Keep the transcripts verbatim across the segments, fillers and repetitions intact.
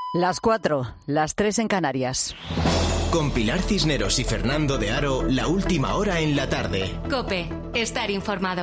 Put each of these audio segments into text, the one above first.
Las cuatro, las tres en Canarias. Con Pilar Cisneros y Fernando de Aro, la última hora en la tarde. COPE, estar informado.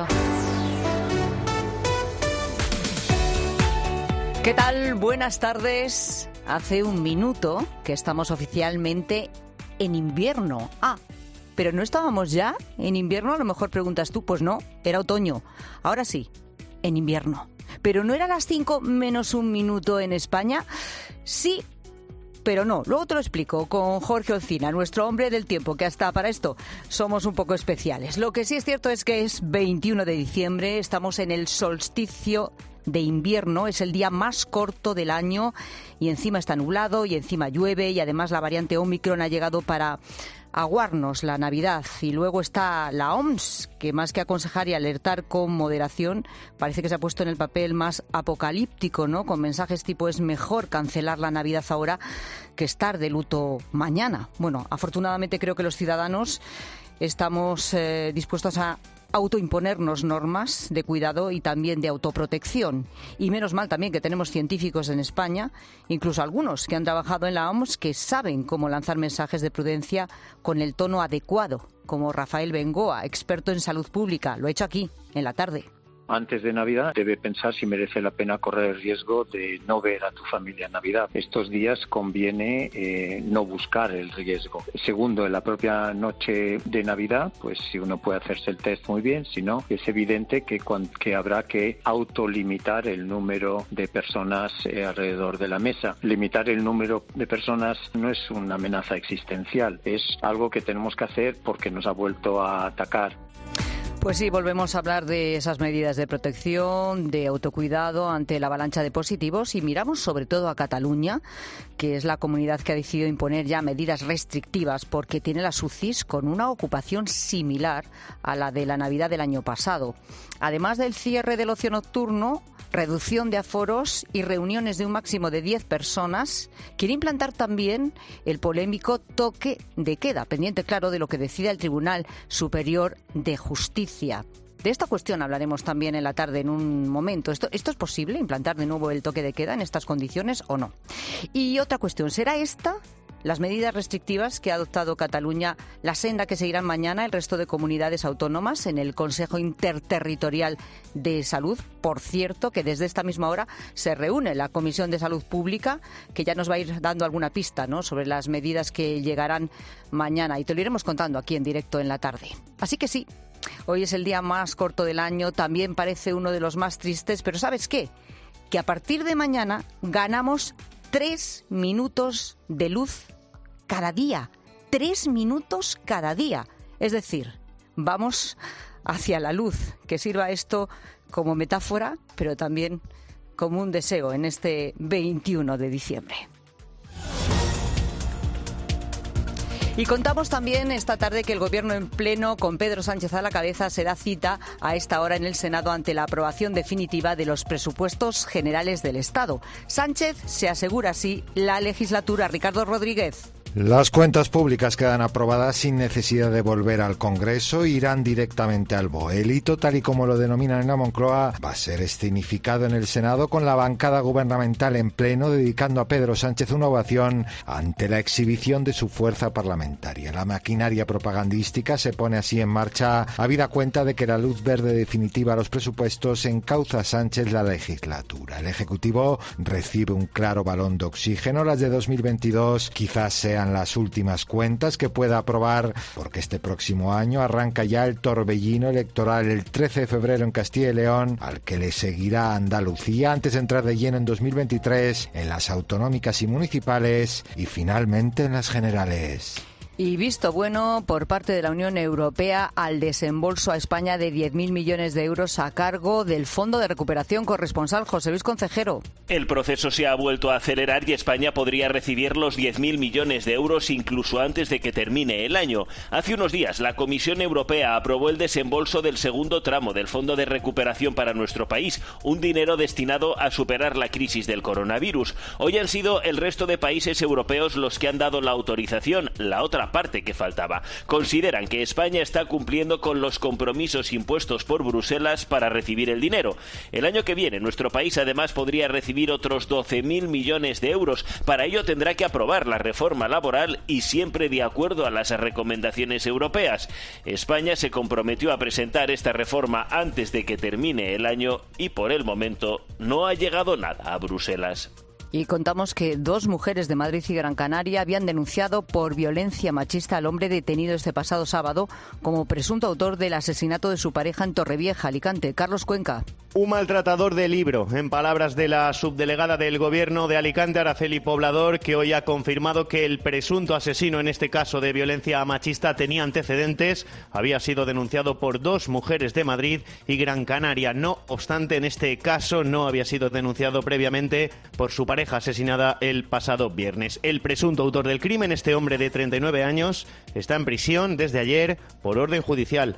¿Qué tal? Buenas tardes. Hace un minuto que estamos oficialmente en invierno. Ah, ¿pero no estábamos ya en invierno? A lo mejor preguntas tú. Pues no, era otoño. Ahora sí, en invierno. ¿Pero no era las cinco menos un minuto en España? Sí, pero no. Luego te lo explico con Jorge Olcina, nuestro hombre del tiempo, que hasta para esto somos un poco especiales. Lo que sí es cierto es que es veintiuno de diciembre, estamos en el solsticio de invierno, es el día más corto del año y encima está nublado y encima llueve y además la variante Omicron ha llegado para aguarnos la Navidad. Y luego está la O M S, que más que aconsejar y alertar con moderación, parece que se ha puesto en el papel más apocalíptico, ¿no? Con mensajes tipo: es mejor cancelar la Navidad ahora que estar de luto mañana. Bueno, afortunadamente creo que los ciudadanos estamos eh, dispuestos a autoimponernos normas de cuidado y también de autoprotección. Y menos mal también que tenemos científicos en España, incluso algunos que han trabajado en la O M S, que saben cómo lanzar mensajes de prudencia con el tono adecuado, como Rafael Bengoa, experto en salud pública. Lo ha hecho aquí, en la tarde. Antes de Navidad debe pensar si merece la pena correr el riesgo de no ver a tu familia en Navidad. Estos días conviene eh, no buscar el riesgo. Segundo, en la propia noche de Navidad, pues si uno puede hacerse el test muy bien, si no, es evidente que, que habrá que autolimitar el número de personas eh, alrededor de la mesa. Limitar el número de personas no es una amenaza existencial, es algo que tenemos que hacer porque nos ha vuelto a atacar. Pues sí, volvemos a hablar de esas medidas de protección, de autocuidado ante la avalancha de positivos y miramos sobre todo a Cataluña, que es la comunidad que ha decidido imponer ya medidas restrictivas porque tiene las U C Is con una ocupación similar a la de la Navidad del año pasado. Además del cierre del ocio nocturno, reducción de aforos y reuniones de un máximo de diez personas, quiere implantar también el polémico toque de queda, pendiente, claro, de lo que decida el Tribunal Superior de Justicia. De esta cuestión hablaremos también en la tarde en un momento. ¿Esto, ¿Esto es posible, implantar de nuevo el toque de queda en estas condiciones o no? Y otra cuestión, ¿será esta las medidas restrictivas que ha adoptado Cataluña la senda que seguirán mañana el resto de comunidades autónomas en el Consejo Interterritorial de Salud? Por cierto, que desde esta misma hora se reúne la Comisión de Salud Pública, que ya nos va a ir dando alguna pista, ¿no?, sobre las medidas que llegarán mañana. Y te lo iremos contando aquí en directo en la tarde. Así que sí, hoy es el día más corto del año, también parece uno de los más tristes, pero ¿sabes qué? Que a partir de mañana ganamos tres minutos de luz cada día. Tres minutos cada día. Es decir, vamos hacia la luz. Que sirva esto como metáfora, pero también como un deseo en este veintiuno de diciembre. Y contamos también esta tarde que el Gobierno en pleno, con Pedro Sánchez a la cabeza, se da cita a esta hora en el Senado ante la aprobación definitiva de los presupuestos generales del Estado. Sánchez se asegura así la legislatura. Ricardo Rodríguez. Las cuentas públicas quedan aprobadas sin necesidad de volver al Congreso e irán directamente al B O E. El hito, tal y como lo denominan en la Moncloa, va a ser escenificado en el Senado con la bancada gubernamental en pleno dedicando a Pedro Sánchez una ovación ante la exhibición de su fuerza parlamentaria. La maquinaria propagandística se pone así en marcha, habida cuenta de que la luz verde definitiva a los presupuestos encauza a Sánchez la legislatura. El Ejecutivo recibe un claro balón de oxígeno. Las de dos mil veintidós quizás sean las últimas cuentas que pueda aprobar, porque este próximo año arranca ya el torbellino electoral el trece de febrero en Castilla y León, al que le seguirá Andalucía, antes de entrar de lleno en dos mil veintitrés en las autonómicas y municipales y finalmente en las generales. Y visto bueno por parte de la Unión Europea al desembolso a España de diez mil millones de euros a cargo del Fondo de Recuperación Corresponsal. José Luis Concejero. El proceso se ha vuelto a acelerar y España podría recibir los diez mil millones de euros incluso antes de que termine el año. Hace unos días la Comisión Europea aprobó el desembolso del segundo tramo del Fondo de Recuperación para nuestro país, un dinero destinado a superar la crisis del coronavirus. Hoy han sido el resto de países europeos los que han dado la autorización. La otra la parte que faltaba. Consideran que España está cumpliendo con los compromisos impuestos por Bruselas para recibir el dinero. El año que viene nuestro país además podría recibir otros doce mil millones de euros. Para ello tendrá que aprobar la reforma laboral y siempre de acuerdo a las recomendaciones europeas. España se comprometió a presentar esta reforma antes de que termine el año y por el momento no ha llegado nada a Bruselas. Y contamos que dos mujeres de Madrid y Gran Canaria habían denunciado por violencia machista al hombre detenido este pasado sábado como presunto autor del asesinato de su pareja en Torrevieja, Alicante. Carlos Cuenca. Un maltratador de libro, en palabras de la subdelegada del Gobierno de Alicante, Araceli Poblador, que hoy ha confirmado que el presunto asesino, en este caso de violencia machista, tenía antecedentes, había sido denunciado por dos mujeres de Madrid y Gran Canaria. No obstante, en este caso no había sido denunciado previamente por su pareja asesinada el pasado viernes. El presunto autor del crimen, este hombre de treinta y nueve años, está en prisión desde ayer por orden judicial.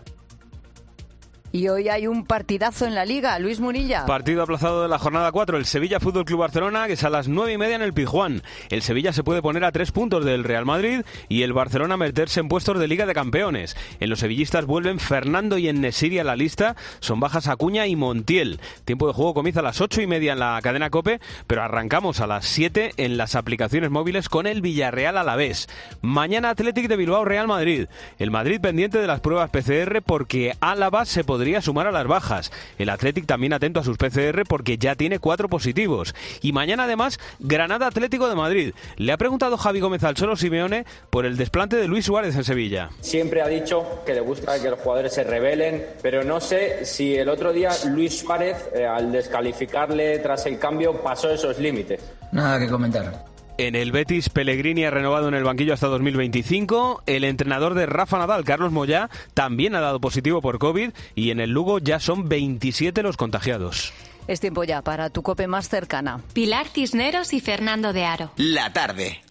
Y hoy hay un partidazo en la Liga, Luis Munilla. Partido aplazado de la jornada cuatro, el Sevilla Fútbol Club Barcelona, que es a las nueve y media en el Pizjuán. El Sevilla se puede poner a tres puntos del Real Madrid y el Barcelona meterse en puestos de Liga de Campeones. En los sevillistas vuelven Fernando y En-Nesyri a la lista, son bajas Acuña y Montiel. Tiempo de juego comienza a las ocho y media en la cadena COPE, pero arrancamos a las siete en las aplicaciones móviles con el Villarreal Alavés. Mañana Athletic de Bilbao Real Madrid. El Madrid pendiente de las pruebas P C R porque Álava se podría podría sumar a las bajas. El Athletic también atento a sus P C R porque ya tiene cuatro positivos. Y mañana además Granada Atlético de Madrid. Le ha preguntado Javi Gómez al Cholo Simeone por el desplante de Luis Suárez en Sevilla. Siempre ha dicho que le gusta que los jugadores se rebelen, pero no sé si el otro día Luis Suárez, eh, al descalificarle tras el cambio, pasó esos límites. Nada que comentar. En el Betis, Pellegrini ha renovado en el banquillo hasta dos mil veinticinco. El entrenador de Rafa Nadal, Carlos Moyá, también ha dado positivo por COVID. Y en el Lugo ya son veintisiete los contagiados. Es tiempo ya para tu COPE más cercana. Pilar Cisneros y Fernando de Aro. La tarde.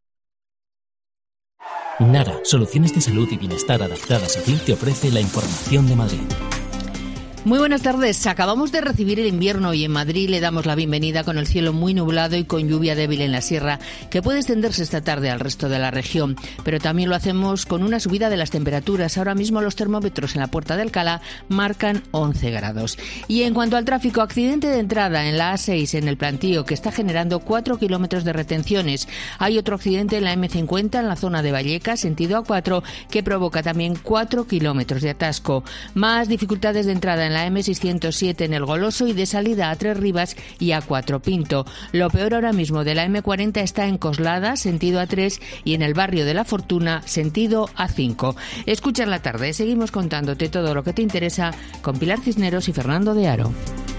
Nara, soluciones de salud y bienestar adaptadas a ti, te ofrece la información de Madrid. Muy buenas tardes. Acabamos de recibir el invierno y en Madrid le damos la bienvenida con el cielo muy nublado y con lluvia débil en la sierra, que puede extenderse esta tarde al resto de la región. Pero también lo hacemos con una subida de las temperaturas. Ahora mismo los termómetros en la Puerta de Alcalá marcan once grados. Y en cuanto al tráfico, accidente de entrada en la A seis en el Plantío, que está generando cuatro kilómetros de retenciones. Hay otro accidente en la eme cincuenta en la zona de Vallecas, sentido A cuatro, que provoca también cuatro kilómetros de atasco. Más dificultades de entrada en la eme seiscientos siete en el Goloso y de salida a Tres Rivas y A cuatro Pinto. Lo peor ahora mismo de la eme cuarenta está en Coslada, sentido A tres, y en el barrio de La Fortuna, sentido A cinco. Escucha la tarde, seguimos contándote todo lo que te interesa con Pilar Cisneros y Fernando de Aro.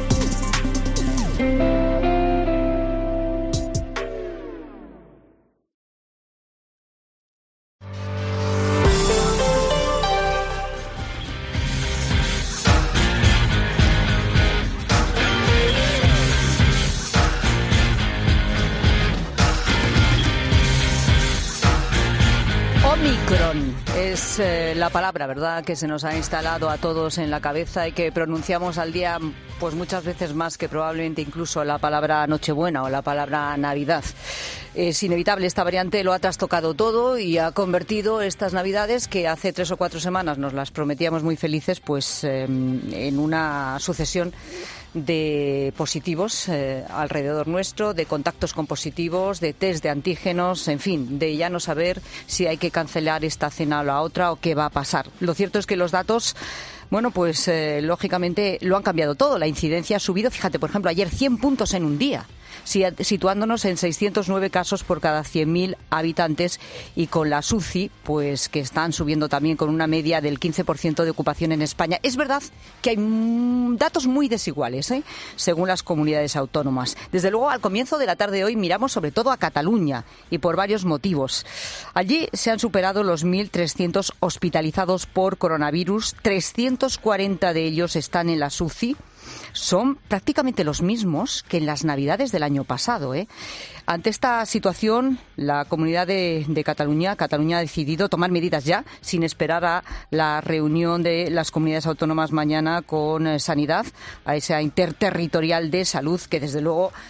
Omicron es eh, la palabra, ¿verdad?, que se nos ha instalado a todos en la cabeza y que pronunciamos al día pues muchas veces más que probablemente incluso la palabra Nochebuena o la palabra Navidad. Es inevitable, esta variante lo ha trastocado todo y ha convertido estas Navidades, que hace tres o cuatro semanas nos las prometíamos muy felices, pues eh, en una sucesión de positivos eh, alrededor nuestro, de contactos con positivos, de test de antígenos, en fin, de ya no saber si hay que cancelar esta cena o la otra o qué va a pasar. Lo cierto es que los datos, bueno, pues eh, lógicamente lo han cambiado todo. La incidencia ha subido, fíjate, por ejemplo, ayer cien puntos en un día, situándonos en seiscientos nueve casos por cada cien mil habitantes, y con las U C I, pues que están subiendo también con una media del quince por ciento de ocupación en España. Es verdad que hay mm, datos muy desiguales, ¿eh?, según las comunidades autónomas. Desde luego, al comienzo de la tarde de hoy miramos sobre todo a Cataluña, y por varios motivos. Allí se han superado los mil trescientos hospitalizados por coronavirus, trescientos cuarenta de ellos están en las U C I. Son prácticamente los mismos que en las Navidades del año pasado, ¿eh? Ante esta situación, la Comunidad de, de Cataluña, Cataluña ha decidido tomar medidas ya, sin esperar a la reunión de las comunidades autónomas mañana con eh, Sanidad, a esa interterritorial de salud que, desde luego,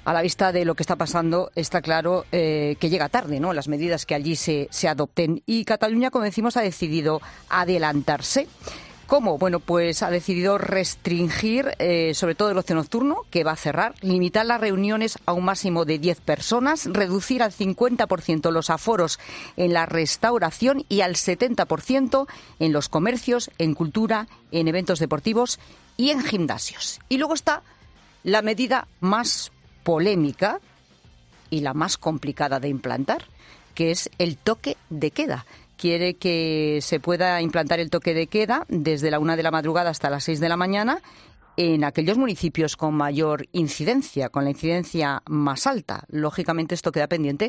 A la vista de lo que está pasando, está claro eh, que llega tarde, ¿no?, las medidas que allí se, se adopten. Y Cataluña, como decimos, ha decidido adelantarse. ¿Cómo? Bueno, pues ha decidido restringir, eh, sobre todo el ocio nocturno, que va a cerrar, limitar las reuniones a un máximo de diez personas, reducir al cincuenta por ciento los aforos en la restauración y al setenta por ciento en los comercios, en cultura, en eventos deportivos y en gimnasios. Y luego está la medida más polémica y la más complicada de implantar, que es el toque de queda. Quiere que se pueda implantar el toque de queda desde la una de la madrugada hasta las seis de la mañana en aquellos municipios con mayor incidencia, con la incidencia más alta. Lógicamente, esto queda pendiente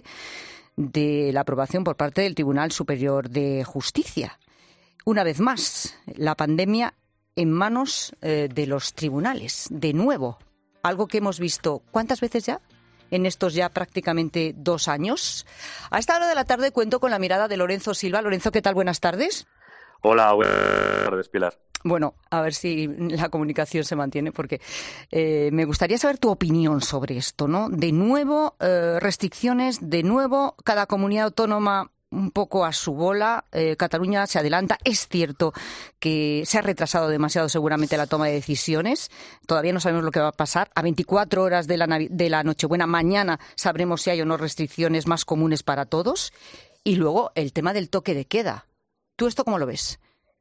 de la aprobación por parte del Tribunal Superior de Justicia. Una vez más, la pandemia en manos eh, de los tribunales, de nuevo. Algo que hemos visto, ¿cuántas veces ya? En estos ya prácticamente dos años. A esta hora de la tarde cuento con la mirada de Lorenzo Silva. Lorenzo, ¿qué tal? Buenas tardes. Hola, buenas tardes, Pilar. Bueno, a ver si la comunicación se mantiene, porque eh, me gustaría saber tu opinión sobre esto, ¿no? De nuevo, eh, restricciones, de nuevo, cada comunidad autónoma un poco a su bola. eh, Cataluña se adelanta. Es cierto que se ha retrasado demasiado seguramente la toma de decisiones. Todavía no sabemos lo que va a pasar. A veinticuatro horas de la, Navi- de la Nochebuena, mañana sabremos si hay o no restricciones más comunes para todos. Y luego el tema del toque de queda. ¿Tú esto cómo lo ves?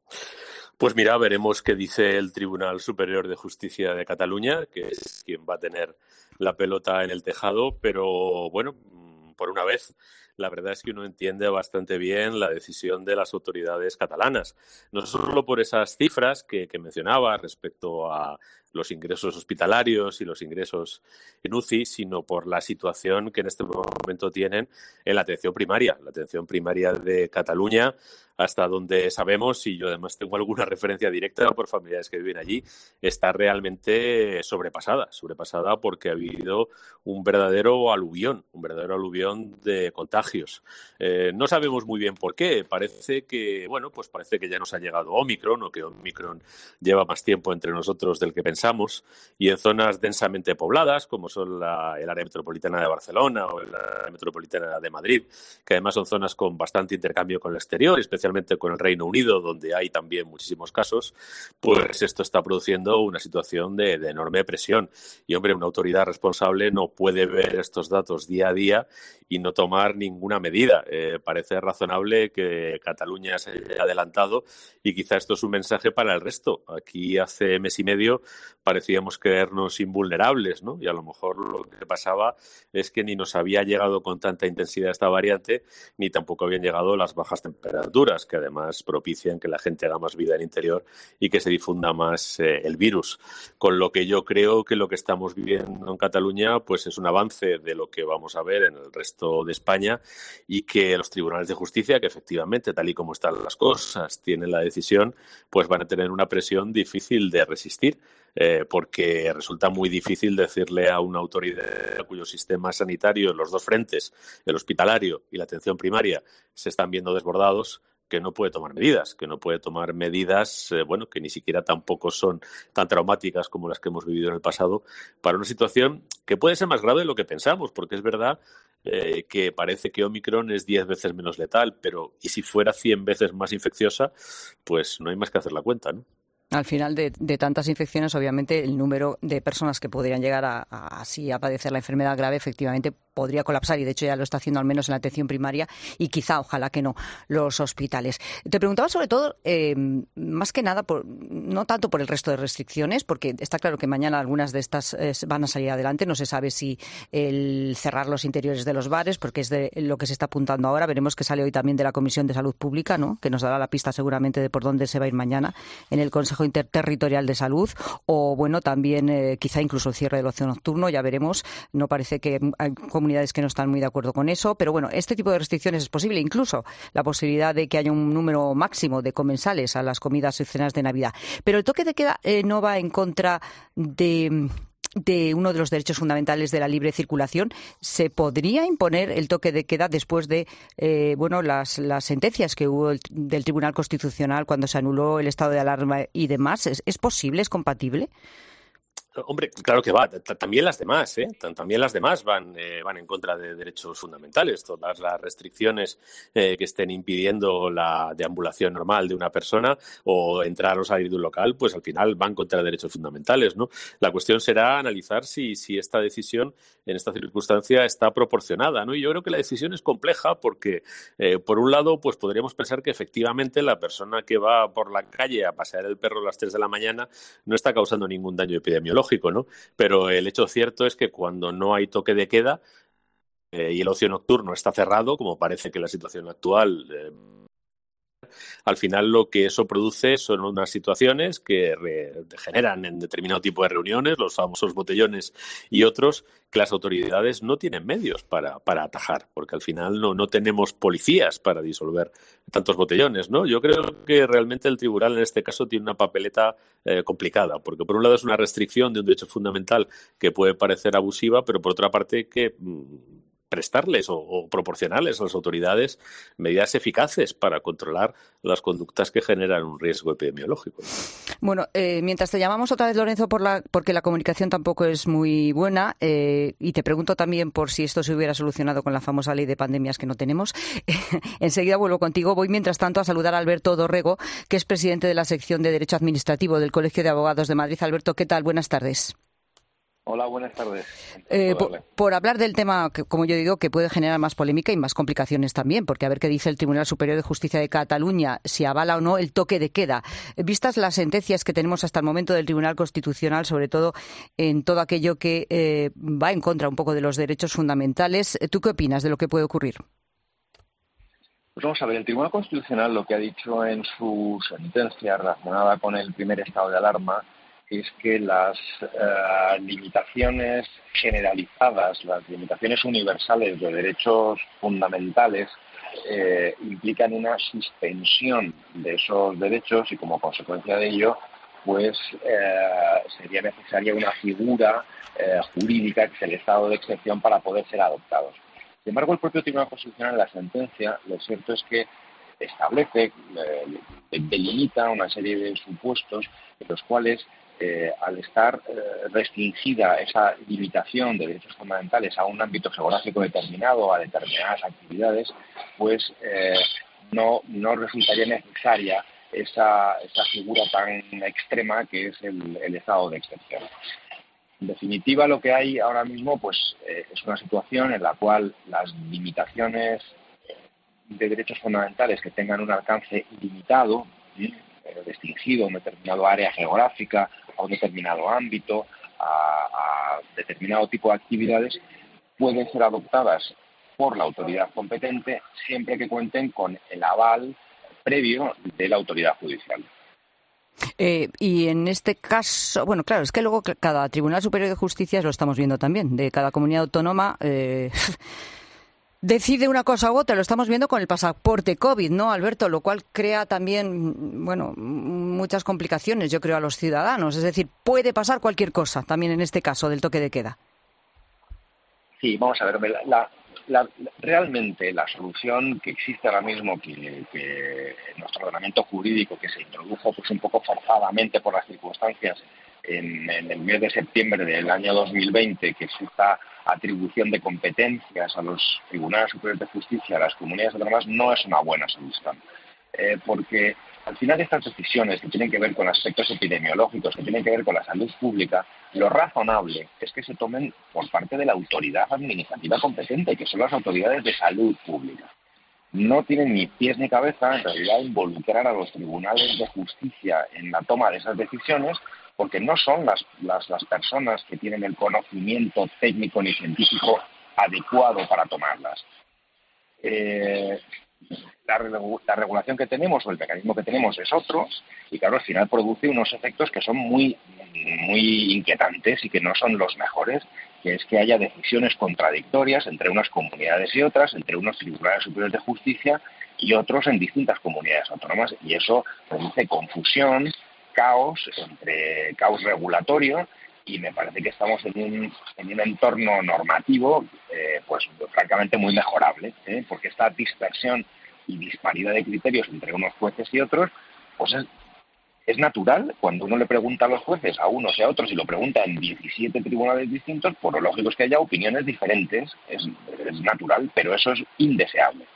Pues mira, veremos qué dice el Tribunal Superior de Justicia de Cataluña, que es quien va a tener la pelota en el tejado, pero bueno, por una vez, la verdad es que uno entiende bastante bien la decisión de las autoridades catalanas. No solo por esas cifras que, que mencionaba respecto a los ingresos hospitalarios y los ingresos en U C I, sino por la situación que en este momento tienen en la atención primaria. La atención primaria de Cataluña, hasta donde sabemos, y yo además tengo alguna referencia directa por familiares que viven allí, está realmente sobrepasada, sobrepasada porque ha habido un verdadero aluvión, un verdadero aluvión de contagios. Eh, no sabemos muy bien por qué. Parece que, bueno, pues parece que ya nos ha llegado Omicron, o que Omicron lleva más tiempo entre nosotros del que pensamos, y en zonas densamente pobladas, como son la, el área metropolitana de Barcelona o la área metropolitana de Madrid, que además son zonas con bastante intercambio con el exterior, especialmente con el Reino Unido, donde hay también muchísimos casos, pues esto está produciendo una situación de, de enorme presión. Y, hombre, una autoridad responsable no puede ver estos datos día a día y no tomar ninguna medida. Eh, parece razonable que Cataluña se haya adelantado y quizá esto es un mensaje para el resto. Aquí hace mes y medio parecíamos creernos invulnerables, ¿no? Y a lo mejor lo que pasaba es que ni nos había llegado con tanta intensidad esta variante, ni tampoco habían llegado las bajas temperaturas, que además propician que la gente haga más vida en el interior y que se difunda más eh, el virus. Con lo que yo creo que lo que estamos viviendo en Cataluña pues es un avance de lo que vamos a ver en el resto de España, y que los tribunales de justicia, que efectivamente, tal y como están las cosas, tienen la decisión, pues van a tener una presión difícil de resistir. Eh, porque resulta muy difícil decirle a una autoridad cuyo sistema sanitario en los dos frentes, el hospitalario y la atención primaria, se están viendo desbordados, que no puede tomar medidas, que no puede tomar medidas, eh, bueno, que ni siquiera tampoco son tan traumáticas como las que hemos vivido en el pasado, para una situación que puede ser más grave de lo que pensamos, porque es verdad eh, que parece que Omicron es diez veces menos letal, pero ¿y si fuera cien veces más infecciosa? Pues no hay más que hacer la cuenta, ¿no? Al final de, de tantas infecciones, obviamente, el número de personas que podrían llegar a, a, así a padecer la enfermedad grave, efectivamente, podría colapsar, y de hecho ya lo está haciendo al menos en la atención primaria, y quizá, ojalá que no, los hospitales. Te preguntaba sobre todo, eh, más que nada, por, no tanto por el resto de restricciones, porque está claro que mañana algunas de estas eh, van a salir adelante. No se sabe si el cerrar los interiores de los bares, porque es de lo que se está apuntando ahora. Veremos que sale hoy también de la Comisión de Salud Pública, ¿no?, que nos dará la pista seguramente de por dónde se va a ir mañana en el Consejo Interterritorial de Salud, o bueno, también eh, quizá incluso el cierre del ocio nocturno, ya veremos. No parece que hay comunidades que no están muy de acuerdo con eso, pero bueno, este tipo de restricciones es posible, incluso la posibilidad de que haya un número máximo de comensales a las comidas y cenas de Navidad. Pero el toque de queda eh, no va en contra de... de uno de los derechos fundamentales de la libre circulación. ¿Se podría imponer el toque de queda después de eh, bueno las, las sentencias que hubo el, del Tribunal Constitucional cuando se anuló el estado de alarma y demás? ¿Es, es posible? ¿Es compatible? Hombre, claro que va. También las demás, ¿eh? También las demás van, eh, van en contra de derechos fundamentales. Todas las restricciones eh, que estén impidiendo la deambulación normal de una persona o entrar o salir de un local, pues al final van contra derechos fundamentales, ¿no? La cuestión será analizar si, si esta decisión en esta circunstancia está proporcionada, ¿no? Y yo creo que la decisión es compleja porque, eh, por un lado, pues podríamos pensar que efectivamente la persona que va por la calle a pasear el perro a las tres de la mañana no está causando ningún daño epidemiológico, ¿no? Pero el hecho cierto es que cuando no hay toque de queda eh, y el ocio nocturno está cerrado, como parece que la situación actual eh, al final lo que eso produce son unas situaciones que re- generan en determinado tipo de reuniones, los famosos botellones y otros, que las autoridades no tienen medios para, para atajar, porque al final no, no tenemos policías para disolver tantos botellones, ¿no? Yo creo que realmente el tribunal en este caso tiene una papeleta eh, complicada, porque por un lado es una restricción de un derecho fundamental que puede parecer abusiva, pero por otra parte que mmm, prestarles o, o proporcionarles a las autoridades medidas eficaces para controlar las conductas que generan un riesgo epidemiológico. Bueno, eh, mientras te llamamos otra vez, Lorenzo, por la, porque la comunicación tampoco es muy buena, eh, y te pregunto también por si esto se hubiera solucionado con la famosa ley de pandemias que no tenemos. Enseguida vuelvo contigo. Voy, mientras tanto, a saludar a Alberto Dorrego, que es presidente de la sección de Derecho Administrativo del Colegio de Abogados de Madrid. Alberto, ¿qué tal? Buenas tardes. Hola, buenas tardes. Eh, por, por hablar del tema, que, como yo digo, que puede generar más polémica y más complicaciones también, porque a ver qué dice el Tribunal Superior de Justicia de Cataluña, si avala o no el toque de queda. Vistas las sentencias que tenemos hasta el momento del Tribunal Constitucional, sobre todo en todo aquello que eh, va en contra un poco de los derechos fundamentales, ¿tú qué opinas de lo que puede ocurrir? Pues vamos a ver, el Tribunal Constitucional lo que ha dicho en su sentencia relacionada con el primer estado de alarma es que las uh, limitaciones generalizadas, las limitaciones universales de derechos fundamentales eh, implican una suspensión de esos derechos y como consecuencia de ello pues eh, sería necesaria una figura eh, jurídica que es el estado de excepción para poder ser adoptados. Sin embargo, el propio Tribunal Constitucional en la sentencia, lo cierto es que establece, eh, delimita una serie de supuestos en los cuales Eh, al estar eh, restringida esa limitación de derechos fundamentales a un ámbito geográfico determinado, a determinadas actividades, pues eh, no, no resultaría necesaria esa, esa figura tan extrema que es el, el estado de excepción. En definitiva, lo que hay ahora mismo pues eh, es una situación en la cual las limitaciones de derechos fundamentales que tengan un alcance ilimitado, ¿sí?, restringido a una determinada área geográfica, a un determinado ámbito, a, a determinado tipo de actividades, pueden ser adoptadas por la autoridad competente siempre que cuenten con el aval previo de la autoridad judicial. Eh, y en este caso, bueno, claro, es que luego cada Tribunal Superior de Justicia, lo estamos viendo también, de cada comunidad autónoma, eh, decide una cosa u otra. Lo estamos viendo con el pasaporte COVID, ¿no, Alberto? Lo cual crea también, bueno, muchas complicaciones, yo creo, a los ciudadanos. Es decir, puede pasar cualquier cosa también en este caso del toque de queda. Sí, vamos a ver, la, la, la, realmente la solución que existe ahora mismo, que, que en nuestro ordenamiento jurídico, que se introdujo pues un poco forzadamente por las circunstancias en, en el mes de septiembre del año dos mil veinte, que es esta atribución de competencias a los tribunales superiores de justicia, a las comunidades autónomas, no es una buena solución. Eh, porque al final estas decisiones que tienen que ver con aspectos epidemiológicos, que tienen que ver con la salud pública, lo razonable es que se tomen por parte de la autoridad administrativa competente, que son las autoridades de salud pública. No tienen ni pies ni cabeza, en realidad, involucrar a los tribunales de justicia en la toma de esas decisiones, porque no son las, las, las personas que tienen el conocimiento técnico ni científico adecuado para tomarlas. Eh, la, la regulación que tenemos o el mecanismo que tenemos es otro y, claro, al final produce unos efectos que son muy, muy inquietantes y que no son los mejores, que es que haya decisiones contradictorias entre unas comunidades y otras, entre unos tribunales superiores de justicia y otros en distintas comunidades autónomas, y eso produce confusión, caos, entre caos regulatorio, y me parece que estamos en un, en un entorno normativo eh, pues francamente muy mejorable, ¿eh? porque esta dispersión y disparidad de criterios entre unos jueces y otros pues es, Es natural, cuando uno le pregunta a los jueces, a unos y a otros, y lo pregunta en diecisiete tribunales distintos, por lo lógico es que haya opiniones diferentes, es, es natural, pero eso es indeseable.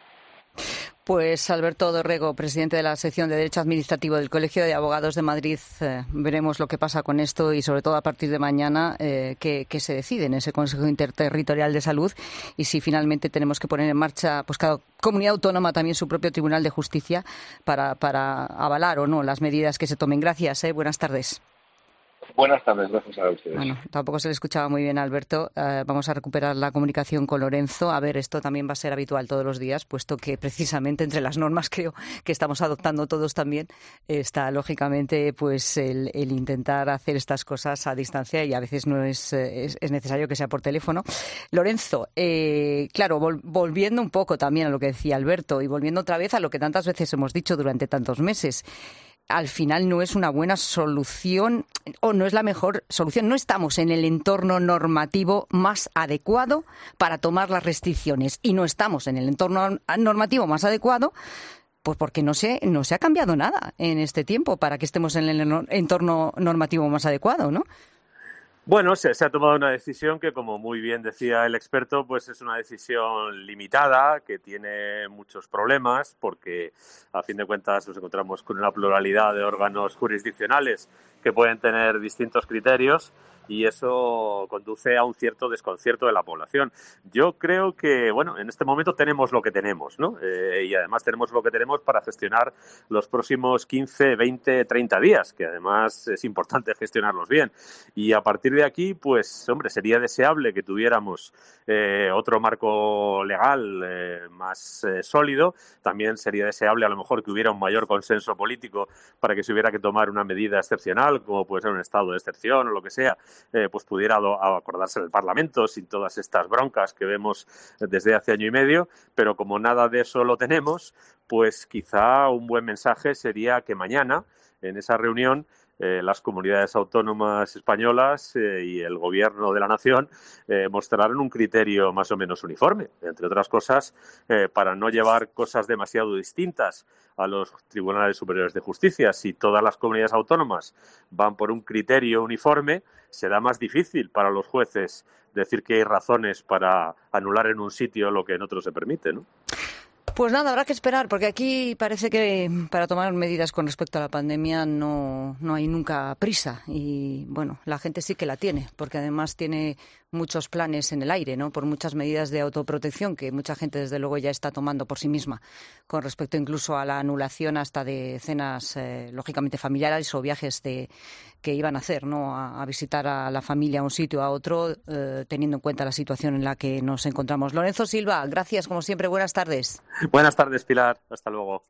Pues Alberto Dorrego, presidente de la sección de Derecho Administrativo del Colegio de Abogados de Madrid, eh, veremos lo que pasa con esto y sobre todo a partir de mañana eh, qué, qué se decide en ese Consejo Interterritorial de Salud y si finalmente tenemos que poner en marcha, pues cada comunidad autónoma también su propio Tribunal de Justicia para, para avalar o no las medidas que se tomen. Gracias, eh, buenas tardes. Buenas tardes, gracias a ustedes. Bueno, tampoco se le escuchaba muy bien a Alberto. Uh, vamos a recuperar la comunicación con Lorenzo. A ver, esto también va a ser habitual todos los días, puesto que precisamente entre las normas creo que estamos adoptando todos también está, lógicamente, pues el, el intentar hacer estas cosas a distancia y a veces no es, es, es necesario que sea por teléfono. Lorenzo, eh, claro, vol- volviendo un poco también a lo que decía Alberto y volviendo otra vez a lo que tantas veces hemos dicho durante tantos meses, al final no es una buena solución o no es la mejor solución. No estamos en el entorno normativo más adecuado para tomar las restricciones y no estamos en el entorno normativo más adecuado pues porque no se, no se ha cambiado nada en este tiempo para que estemos en el entorno normativo más adecuado, ¿no? Bueno, se, se ha tomado una decisión que, como muy bien decía el experto, pues es una decisión limitada, que tiene muchos problemas, porque a fin de cuentas nos encontramos con una pluralidad de órganos jurisdiccionales que pueden tener distintos criterios y eso conduce a un cierto desconcierto de la población. Yo creo que, bueno, en este momento tenemos lo que tenemos, ¿no? Eh, y además tenemos lo que tenemos para gestionar los próximos quince, veinte, treinta días, que además es importante gestionarlos bien. Y a partir de aquí, pues, hombre, sería deseable que tuviéramos eh, otro marco legal eh, más eh, sólido. También sería deseable, a lo mejor, que hubiera un mayor consenso político para que se hubiera que tomar una medida excepcional, como puede ser un estado de excepción o lo que sea, Eh, pues pudiera acordarse del Parlamento sin todas estas broncas que vemos desde hace año y medio, pero como nada de eso lo tenemos, pues quizá un buen mensaje sería que mañana, en esa reunión, eh, las comunidades autónomas españolas eh, y el Gobierno de la Nación eh, mostraran un criterio más o menos uniforme, entre otras cosas, eh, para no llevar cosas demasiado distintas a los tribunales superiores de justicia. Si todas las comunidades autónomas van por un criterio uniforme, será más difícil para los jueces decir que hay razones para anular en un sitio lo que en otro se permite, ¿no? Pues nada, habrá que esperar, porque aquí parece que para tomar medidas con respecto a la pandemia no, no hay nunca prisa. Y bueno, la gente sí que la tiene, porque además tiene muchos planes en el aire, ¿no? Por muchas medidas de autoprotección que mucha gente desde luego ya está tomando por sí misma, con respecto incluso a la anulación hasta de cenas eh, lógicamente familiares o viajes de, que iban a hacer, ¿no? A, a visitar a la familia a un sitio a otro, eh, teniendo en cuenta la situación en la que nos encontramos. Lorenzo Silva, gracias como siempre, buenas tardes. Buenas tardes, Pilar. Hasta luego.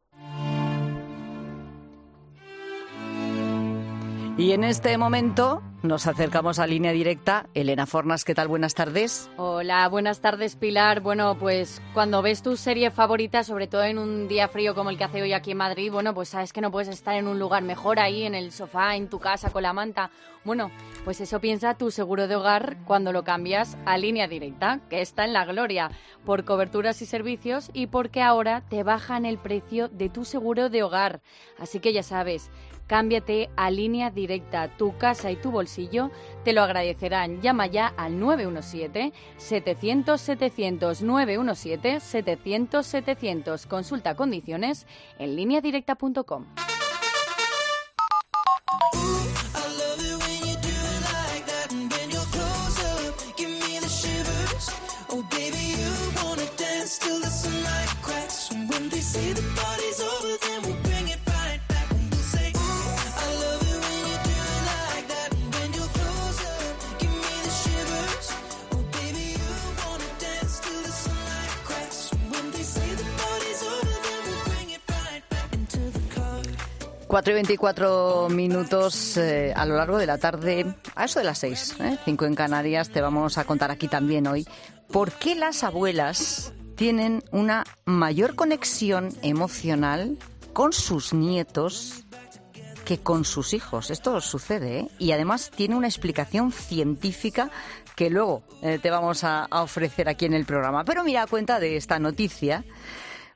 Y en este momento nos acercamos a Línea Directa. Elena Fornas, ¿qué tal? Buenas tardes. Hola, buenas tardes, Pilar. Bueno, pues cuando ves tu serie favorita, sobre todo en un día frío como el que hace hoy aquí en Madrid, bueno, pues sabes que no puedes estar en un lugar mejor ahí, en el sofá, en tu casa, con la manta. Bueno, pues eso piensa tu seguro de hogar cuando lo cambias a Línea Directa, que está en la gloria, por coberturas y servicios y porque ahora te bajan el precio de tu seguro de hogar. Así que ya sabes, cámbiate a Línea Directa. Tu casa y tu bolsillo te lo agradecerán. Llama ya al nueve uno siete, setecientos, setecientos, nueve uno siete, setecientos, setecientos. Consulta condiciones en línea directa punto com. Cuatro y veinticuatro minutos eh, a lo largo de la tarde, a eso de las seis, ¿eh? cinco en Canarias, te vamos a contar aquí también hoy por qué las abuelas tienen una mayor conexión emocional con sus nietos que con sus hijos. Esto sucede, ¿eh? Y además tiene una explicación científica que luego eh, te vamos a, a ofrecer aquí en el programa. Pero mira, a cuenta de esta noticia,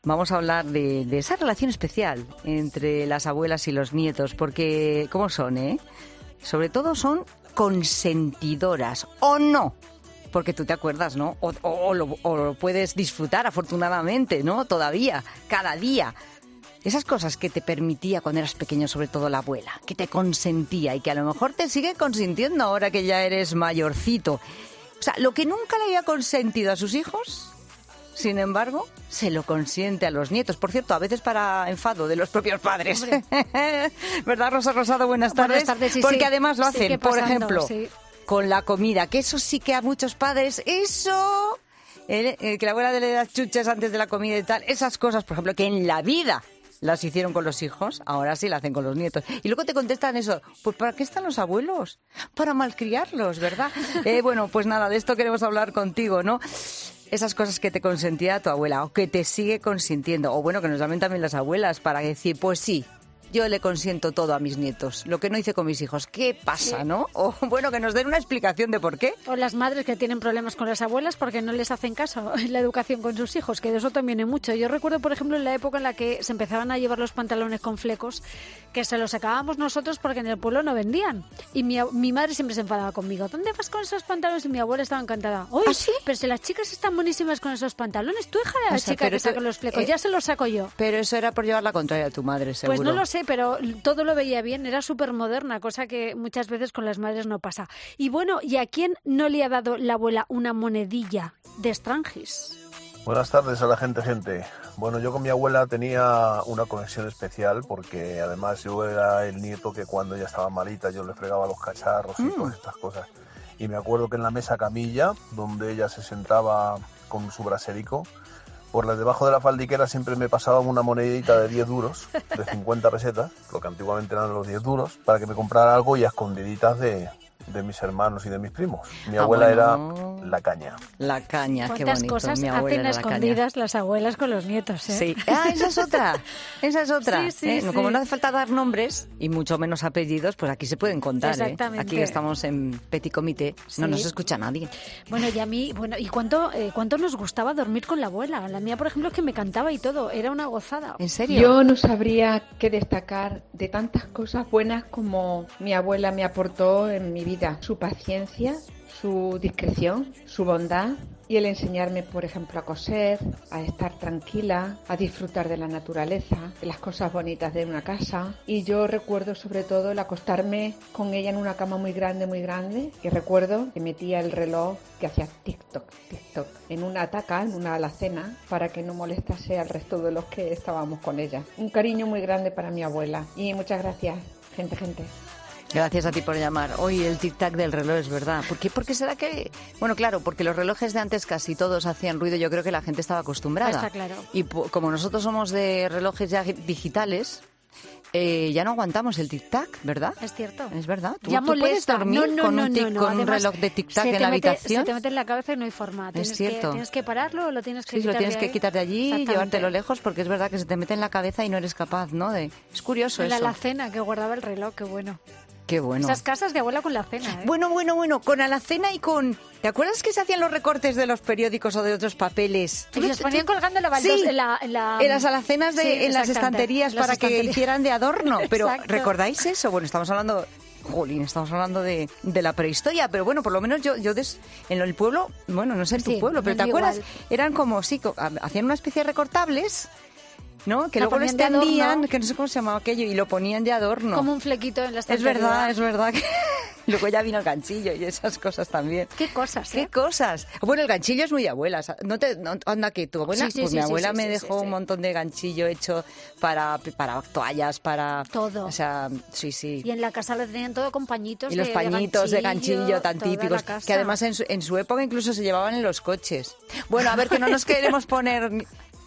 vamos a hablar de, de esa relación especial entre las abuelas y los nietos, porque ¿cómo son, eh? Sobre todo son consentidoras, ¿o no? Porque tú te acuerdas, ¿no? O, o, o, lo, o lo puedes disfrutar, afortunadamente, ¿no? Todavía, cada día. Esas cosas que te permitía cuando eras pequeño, sobre todo la abuela, que te consentía y que a lo mejor te sigue consintiendo ahora que ya eres mayorcito. O sea, lo que nunca le había consentido a sus hijos, sin embargo, se lo consiente a los nietos. Por cierto, a veces para enfado de los propios padres. ¿Verdad, Rosa Rosado? Buenas tardes. Buenas tardes, sí, Porque sí. además lo hacen, Sigue por pasando, ejemplo, sí. con la comida, que eso sí que a muchos padres, eso, eh, eh, que la abuela le da chuches antes de la comida y tal, esas cosas, por ejemplo, que en la vida las hicieron con los hijos, ahora sí la hacen con los nietos. Y luego te contestan eso, pues ¿para qué están los abuelos? Para malcriarlos, ¿verdad? eh, bueno, pues nada, de esto queremos hablar contigo, ¿no? Esas cosas que te consentía tu abuela o que te sigue consintiendo. O bueno, que nos llamen también las abuelas para decir, pues sí, yo le consiento todo a mis nietos, lo que no hice con mis hijos. ¿Qué pasa, sí. no? O bueno, que nos den una explicación de por qué. O las madres que tienen problemas con las abuelas porque no les hacen caso en la educación con sus hijos, que de eso también hay mucho. Yo recuerdo, por ejemplo, en la época en la que se empezaban a llevar los pantalones con flecos, que se los sacábamos nosotros porque en el pueblo no vendían. Y mi, mi madre siempre se enfadaba conmigo. ¿Dónde vas con esos pantalones? Y mi abuela estaba encantada. Oye, ¿ah, sí? Pero si las chicas están buenísimas con esos pantalones, tú deja a la o sea, chica que saque los flecos, eh, ya se los saco yo. Pero eso era por llevar la contraria a tu madre, seguro. Pues no lo sé, pero todo lo veía bien, era súper moderna, cosa que muchas veces con las madres no pasa. Y bueno, ¿y a quién no le ha dado la abuela una monedilla de Strangis? Buenas tardes a la gente, gente. Bueno, yo con mi abuela tenía una conexión especial porque además yo era el nieto que cuando ella estaba malita yo le fregaba los cacharros y mm. todas estas cosas. Y me acuerdo que en la mesa camilla, donde ella se sentaba con su braserico, por la debajo de la faldiquera siempre me pasaban una monedita de diez duros, de cincuenta pesetas, lo que antiguamente eran los diez duros, para que me comprara algo y a escondiditas de, de mis hermanos y de mis primos. Mi ah, abuela bueno. era la caña. La caña, qué bonito. ¿Cuántas cosas Mi abuela hacen escondidas las abuelas con los nietos? ¿eh? Sí. Ah, esa es otra. Esa es otra. Sí, sí, ¿eh? sí. Como no hace falta dar nombres y mucho menos apellidos, pues aquí se pueden contar. Exactamente. ¿eh? Aquí estamos en petit comité, sí. no nos escucha nadie. Bueno, y a mí, bueno, ¿y cuánto, eh, cuánto nos gustaba dormir con la abuela? La mía, por ejemplo, es que me cantaba y todo, era una gozada. ¿En serio? Yo no sabría qué destacar de tantas cosas buenas como mi abuela me aportó en mi vida. Su paciencia, su discreción, su bondad y el enseñarme, por ejemplo, a coser, a estar tranquila, a disfrutar de la naturaleza, de las cosas bonitas de una casa. Y yo recuerdo sobre todo el acostarme con ella en una cama muy grande, muy grande. Y recuerdo que metía el reloj que hacía tic-toc, tic-toc en una taca, en una alacena, para que no molestase al resto de los que estábamos con ella. Un cariño muy grande para mi abuela. Y muchas gracias, gente, gente. Gracias a ti por llamar. Hoy el tic-tac del reloj es verdad. ¿Por qué? Porque será que... Bueno, claro, porque los relojes de antes casi todos hacían ruido. Yo creo que la gente estaba acostumbrada. Está claro. Y como nosotros somos de relojes ya digitales, eh, ya no aguantamos el tic-tac, ¿verdad? Es cierto. Es verdad. ¿Tú, ya ¿tú puedes dormir no, no, con, no, un, tic, no, no. con Además, un reloj de tic-tac en la mete, habitación? Se te mete en la cabeza y no hay forma. Tienes es cierto. Que, tienes que pararlo o lo tienes que sí, quitar lo tienes de que ahí. quitar de allí y llevártelo lejos porque es verdad que se te mete en la cabeza y no eres capaz, ¿no? De... Es curioso en eso. En la alacena que guardaba el reloj, qué bueno. Qué bueno. Esas casas de abuela con la cena, ¿eh? Bueno, bueno, bueno, con alacena y con... ¿Te acuerdas que se hacían los recortes de los periódicos o de otros papeles? Y los ponían colgando en la baldosa, sí, en, la, en, la... en las alacenas, de, sí, en las estanterías las para estanterías. que hicieran de adorno. Pero Exacto. ¿recordáis eso? Bueno, estamos hablando... Jolín, estamos hablando de, de la prehistoria, pero bueno, por lo menos yo, yo des, en el pueblo, bueno, no sé en tu sí, pueblo, pero ¿te igual. acuerdas? Eran como, sí, hacían una especie de recortables... ¿no? Que la luego lo extendían, extendían, que no sé cómo se llamaba aquello, y lo ponían de adorno. Como un flequito en la estantería. Es verdad, es verdad. Que... Luego ya vino el ganchillo y esas cosas también. ¿Qué cosas, ¿Qué eh? cosas? Bueno, el ganchillo es muy de abuelas. ¿No te, no, anda que tu abuela? Sí, sí, pues sí, mi sí, abuela sí, me sí, dejó sí, un montón de ganchillo hecho para, para toallas, para... Todo. O sea, sí, sí. Y en la casa lo tenían todo con pañitos y los de, pañitos de de ganchillo, ganchillo tan típicos, que además en su, en su época incluso se llevaban en los coches. Bueno, a ver, que no nos queremos poner...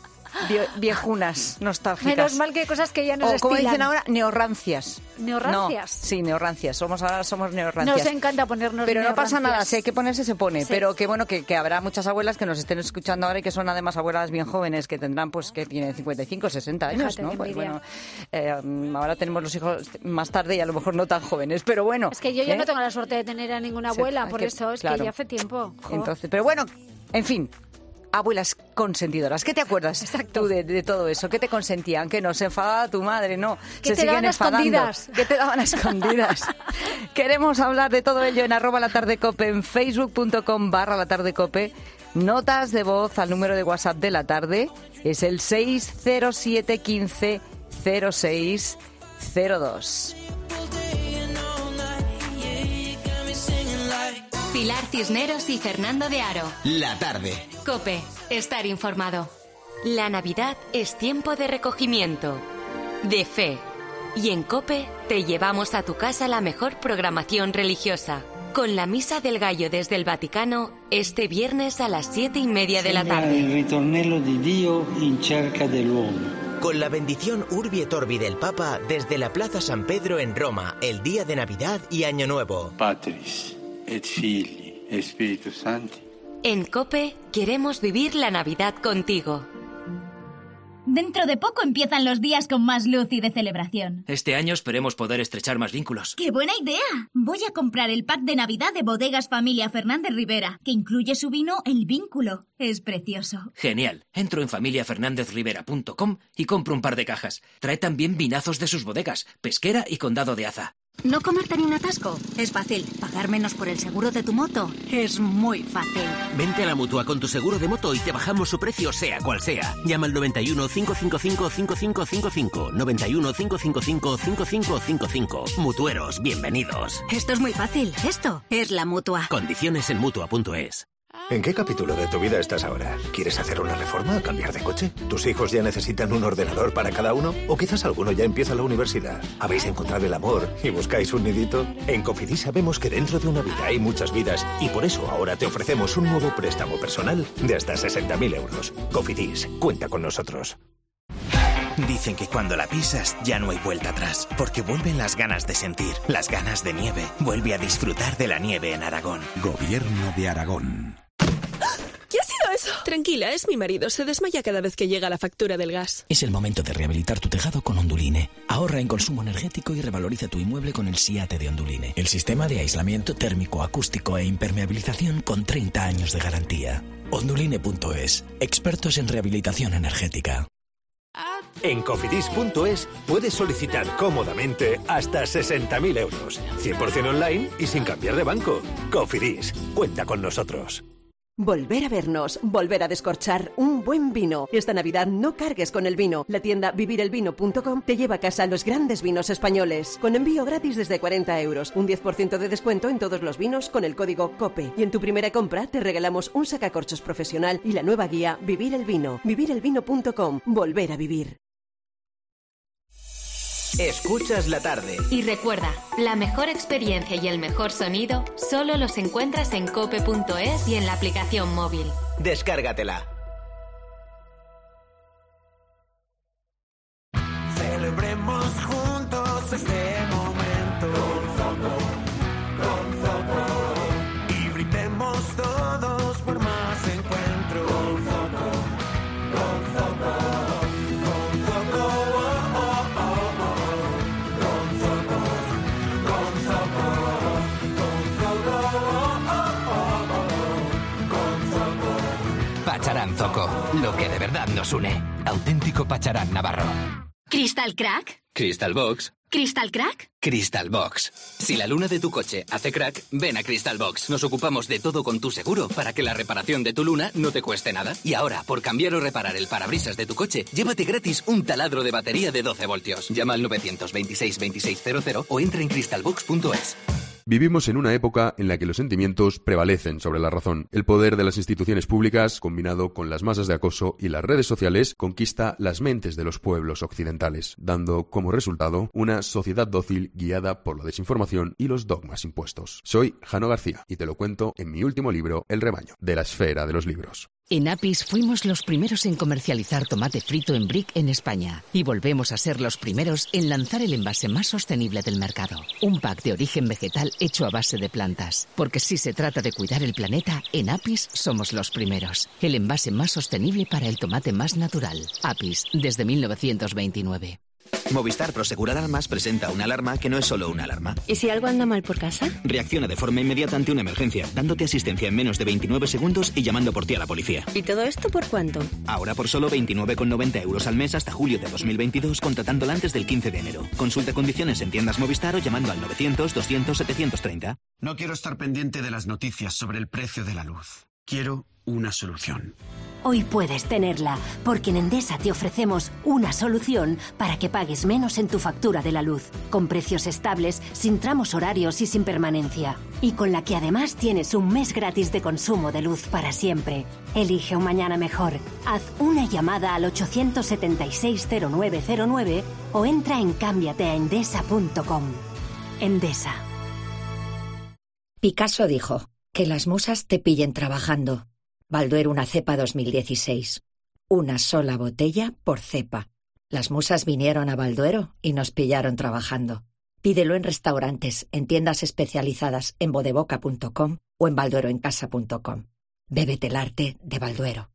viejunas nostálgicas. Menos mal que hay cosas que ya nos o como estilan. dicen ahora, neorrancias. ¿Neorrancias? No, sí, neorrancias. Somos ahora somos neorrancias. Nos encanta ponernos Pero no pasa nada, neorrancias. si hay que ponerse, se pone. Sí. Pero que bueno, que, que habrá muchas abuelas que nos estén escuchando ahora y que son además abuelas bien jóvenes, que tendrán, pues, que tienen cincuenta y cinco, sesenta años, Fíjate, ¿no? qué Pues envidia. bueno, eh, ahora tenemos los hijos más tarde y a lo mejor no tan jóvenes, pero bueno. Es que yo ya ¿eh? no tengo la suerte de tener a ninguna Sí, abuela, hay por que- eso es claro. que ya hace tiempo. Jo. Entonces, pero bueno, en fin. abuelas consentidoras. ¿Qué te acuerdas Exacto. tú de, de todo eso? ¿Qué te consentían? ¿Que no se enfadaba tu madre? No, ¿Qué se te siguen daban enfadando. escondidas? ¿Qué te daban a escondidas? Queremos hablar de todo ello en arroba la tarde cope, en facebook.com barra la tarde cope. Notas de voz al número de WhatsApp de la tarde. Es el seis cero siete uno cinco cero seis cero dos. Pilar Cisneros y Fernando de Aro. La tarde. COPE. Estar informado. La Navidad es tiempo de recogimiento, de fe. Y en COPE te llevamos a tu casa la mejor programación religiosa. Con la Misa del Gallo desde el Vaticano, este viernes a las siete y media de la tarde. El ritornello di Dio in cerca dell'uomo. Con la bendición Urbi et Orbi del Papa desde la Plaza San Pedro en Roma, el día de Navidad y Año Nuevo. Patris et Filii et Spiritus Sancti. En COPE queremos vivir la Navidad contigo. Dentro de poco empiezan los días con más luz y de celebración. Este año esperemos poder estrechar más vínculos. ¡Qué buena idea! Voy a comprar el pack de Navidad de Bodegas Familia Fernández Rivera, que incluye su vino El Vínculo. Es precioso. Genial. Entro en familia fernández rivera punto com y compro un par de cajas. Trae también vinazos de sus bodegas, Pesquera y Condado de Aza. ¿No comerte ni un atasco? Es fácil. ¿Pagar menos por el seguro de tu moto? Es muy fácil. Vente a la Mutua con tu seguro de moto y te bajamos su precio sea cual sea. Llama al noventa y uno, cinco cinco cinco, cinco cinco cinco cinco. noventa y uno, cinco cinco cinco, cinco cinco cinco cinco. Mutueros, bienvenidos. Esto es muy fácil. Esto es la Mutua. Condiciones en Mutua punto es. ¿En qué capítulo de tu vida estás ahora? ¿Quieres hacer una reforma o cambiar de coche? ¿Tus hijos ya necesitan un ordenador para cada uno? ¿O quizás alguno ya empieza la universidad? ¿Habéis encontrado el amor y buscáis un nidito? En Cofidis sabemos que dentro de una vida hay muchas vidas y por eso ahora te ofrecemos un nuevo préstamo personal de hasta sesenta mil euros. Cofidis, cuenta con nosotros. Dicen que cuando la pisas ya no hay vuelta atrás, porque vuelven las ganas de sentir, las ganas de nieve. Vuelve a disfrutar de la nieve en Aragón. Gobierno de Aragón. ¿Qué ha sido eso? Tranquila, es mi marido. Se desmaya cada vez que llega la factura del gas. Es el momento de rehabilitar tu tejado con Onduline. Ahorra en consumo energético y revaloriza tu inmueble con el SIATE de Onduline. El sistema de aislamiento térmico, acústico e impermeabilización con treinta años de garantía. Onduline punto es. Expertos en rehabilitación energética. En Cofidis punto es puedes solicitar cómodamente hasta sesenta mil euros. cien por ciento online y sin cambiar de banco. Cofidis, cuenta con nosotros. Volver a vernos, volver a descorchar un buen vino. Esta Navidad no cargues con el vino. La tienda vivir el vino punto com te lleva a casa los grandes vinos españoles. Con envío gratis desde cuarenta euros, un diez por ciento de descuento en todos los vinos con el código COPE. Y en tu primera compra te regalamos un sacacorchos profesional y la nueva guía Vivir el Vino. vivir el vino punto com. Volver a vivir. Escuchas la tarde. Y recuerda, la mejor experiencia y el mejor sonido solo los encuentras en cope punto es y en la aplicación móvil. Descárgatela. Celebremos juntos este momento con Zoco, con Zoco, y brindemos todos por más encuentros con Zoco, con Zoco. Pacharán Zoco, lo que de verdad nos une. Auténtico Pacharán navarro. ¿Crystal Crack? Crystal Box. ¿Crystal Crack? Crystal Box. Si la luna de tu coche hace crack, ven a Crystal Box. Nos ocupamos de todo con tu seguro para que la reparación de tu luna no te cueste nada. Y ahora, por cambiar o reparar el parabrisas de tu coche, llévate gratis un taladro de batería de doce voltios. Llama al nueve dos seis, veintiséis cero cero o entra en crystal box punto es. Vivimos en una época en la que los sentimientos prevalecen sobre la razón. El poder de las instituciones públicas, combinado con las masas de acoso y las redes sociales, conquista las mentes de los pueblos occidentales, dando como resultado una sociedad dócil guiada por la desinformación y los dogmas impuestos. Soy Jano García y te lo cuento en mi último libro, El rebaño, de la esfera de los libros. En Apis fuimos los primeros en comercializar tomate frito en brick en España y volvemos a ser los primeros en lanzar el envase más sostenible del mercado. Un pack de origen vegetal hecho a base de plantas. Porque si se trata de cuidar el planeta, en Apis somos los primeros. El envase más sostenible para el tomate más natural. Apis, desde mil novecientos veintinueve. Movistar Prosegur Alarmas presenta una alarma que no es solo una alarma. ¿Y si algo anda mal por casa? Reacciona de forma inmediata ante una emergencia, dándote asistencia en menos de veintinueve segundos y llamando por ti a la policía. ¿Y todo esto por cuánto? Ahora por solo veintinueve con noventa euros al mes hasta julio de dos mil veintidós, contratándola antes del quince de enero. Consulta condiciones en tiendas Movistar o llamando al novecientos, doscientos, setecientos treinta. No quiero estar pendiente de las noticias sobre el precio de la luz. Quiero una solución. Hoy puedes tenerla, porque en Endesa te ofrecemos una solución para que pagues menos en tu factura de la luz, con precios estables, sin tramos horarios y sin permanencia. Y con la que además tienes un mes gratis de consumo de luz para siempre. Elige un mañana mejor. Haz una llamada al ochocientos setenta y seis cero nueve cero nueve o entra en cámbiate a endesa punto com. Endesa. Picasso dijo, que las musas te pillen trabajando. Balduero una cepa dos mil dieciséis. Una sola botella por cepa. Las musas vinieron a Balduero y nos pillaron trabajando. Pídelo en restaurantes, en tiendas especializadas en bodeboca punto com o en baldueroencasa punto com. Bébete el arte de Balduero.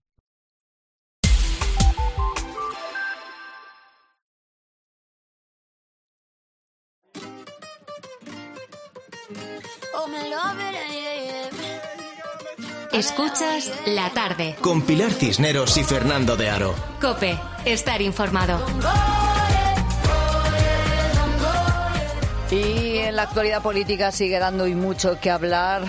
Escuchas La Tarde con Pilar Cisneros y Fernando de Aro. COPE, estar informado. Y en la actualidad política sigue dando y mucho que hablar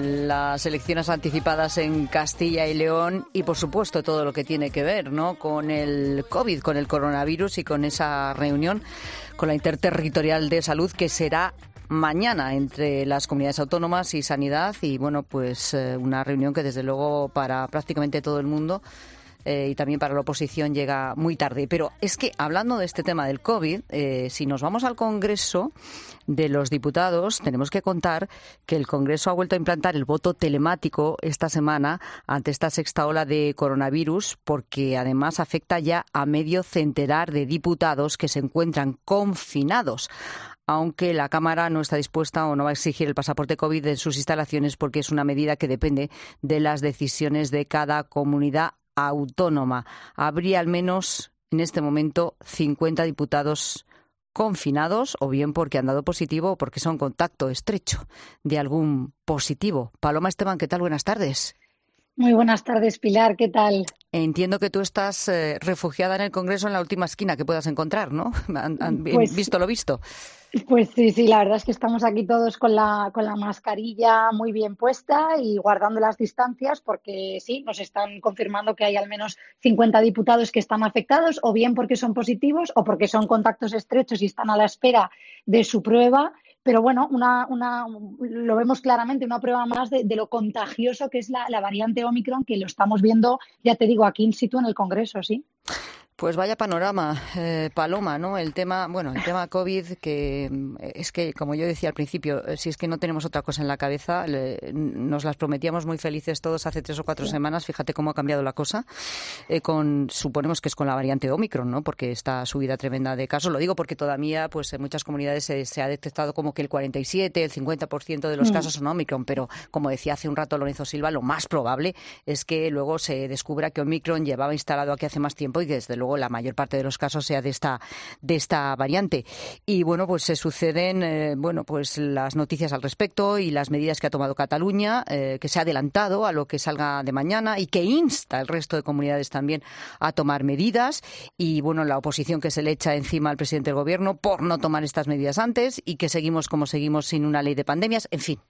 las elecciones anticipadas en Castilla y León y, por supuesto, todo lo que tiene que ver, ¿no?, con el COVID, con el coronavirus y con esa reunión con la Interterritorial de Salud que será mañana entre las comunidades autónomas y Sanidad y, bueno, pues eh, una reunión que desde luego para prácticamente todo el mundo eh, y también para la oposición llega muy tarde. Pero es que hablando de este tema del COVID, eh, si nos vamos al Congreso de los Diputados, tenemos que contar que el Congreso ha vuelto a implantar el voto telemático esta semana ante esta sexta ola de coronavirus, porque además afecta ya a medio centenar de diputados que se encuentran confinados, aunque la Cámara no está dispuesta o no va a exigir el pasaporte COVID en sus instalaciones porque es una medida que depende de las decisiones de cada comunidad autónoma. Habría al menos en este momento cincuenta diputados confinados, o bien porque han dado positivo o porque son contacto estrecho de algún positivo. Paloma Esteban, ¿qué tal? Buenas tardes. Muy buenas tardes, Pilar, ¿qué tal? Entiendo que tú estás eh, refugiada en el Congreso en la última esquina que puedas encontrar, ¿no? Han, han pues, visto lo visto. Pues sí, sí, la verdad es que estamos aquí todos con la, con la mascarilla muy bien puesta y guardando las distancias porque sí, nos están confirmando que hay al menos cincuenta diputados que están afectados, o bien porque son positivos o porque son contactos estrechos y están a la espera de su prueba. Pero bueno, una, una, lo vemos claramente, una prueba más de, de lo contagioso que es la, la variante Omicron, que lo estamos viendo, ya te digo, aquí in situ en el Congreso, ¿sí? Pues vaya panorama, eh, Paloma, ¿no? El tema, bueno, el tema COVID, que es que, como yo decía al principio, si es que no tenemos otra cosa en la cabeza, le, nos las prometíamos muy felices todos hace tres o cuatro sí. semanas, fíjate cómo ha cambiado la cosa, eh, con suponemos que es con la variante Omicron, ¿no? Porque esta subida tremenda de casos, lo digo porque todavía, pues en muchas comunidades se, se ha detectado como que el cuarenta y siete, el cincuenta por ciento de los mm. casos son Omicron, pero como decía hace un rato Lorenzo Silva, lo más probable es que luego se descubra que Omicron llevaba instalado aquí hace más tiempo y que desde luego la mayor parte de los casos sea de esta de esta variante. Y bueno, pues se suceden eh, bueno, pues las noticias al respecto y las medidas que ha tomado Cataluña, eh, que se ha adelantado a lo que salga de mañana y que insta al resto de comunidades también a tomar medidas. Y bueno, la oposición que se le echa encima al presidente del gobierno por no tomar estas medidas antes y que seguimos como seguimos sin una ley de pandemias. En fin,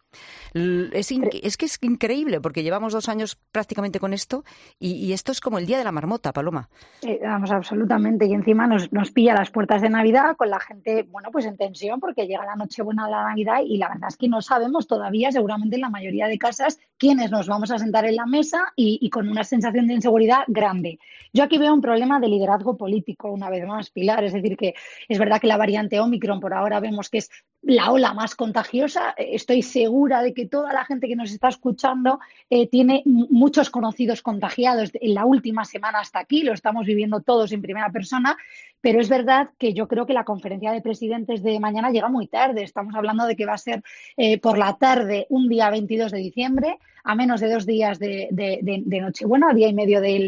es, in- es que es increíble porque llevamos dos años prácticamente con esto y, y esto es como el día de la marmota, Paloma. Eh, vamos, absolutamente. Y encima nos, nos pilla a las puertas de Navidad con la gente, bueno, pues en tensión porque llega la Nochebuena de la Navidad y la verdad es que no sabemos todavía, seguramente en la mayoría de casas, quiénes nos vamos a sentar en la mesa y, y con una sensación de inseguridad grande. Yo aquí veo un problema de liderazgo político, una vez más, Pilar. Es decir, que es verdad que la variante Omicron por ahora vemos que es la ola más contagiosa. Estoy segura de que toda la gente que nos está escuchando eh, tiene muchos conocidos contagiados en la última semana hasta aquí, lo estamos viviendo todos en primera persona, pero es verdad que yo creo que la conferencia de presidentes de mañana llega muy tarde. Estamos hablando de que va a ser eh, por la tarde, un día veintidós de diciembre, a menos de dos días de, de, de, de Nochebuena, a día y medio del,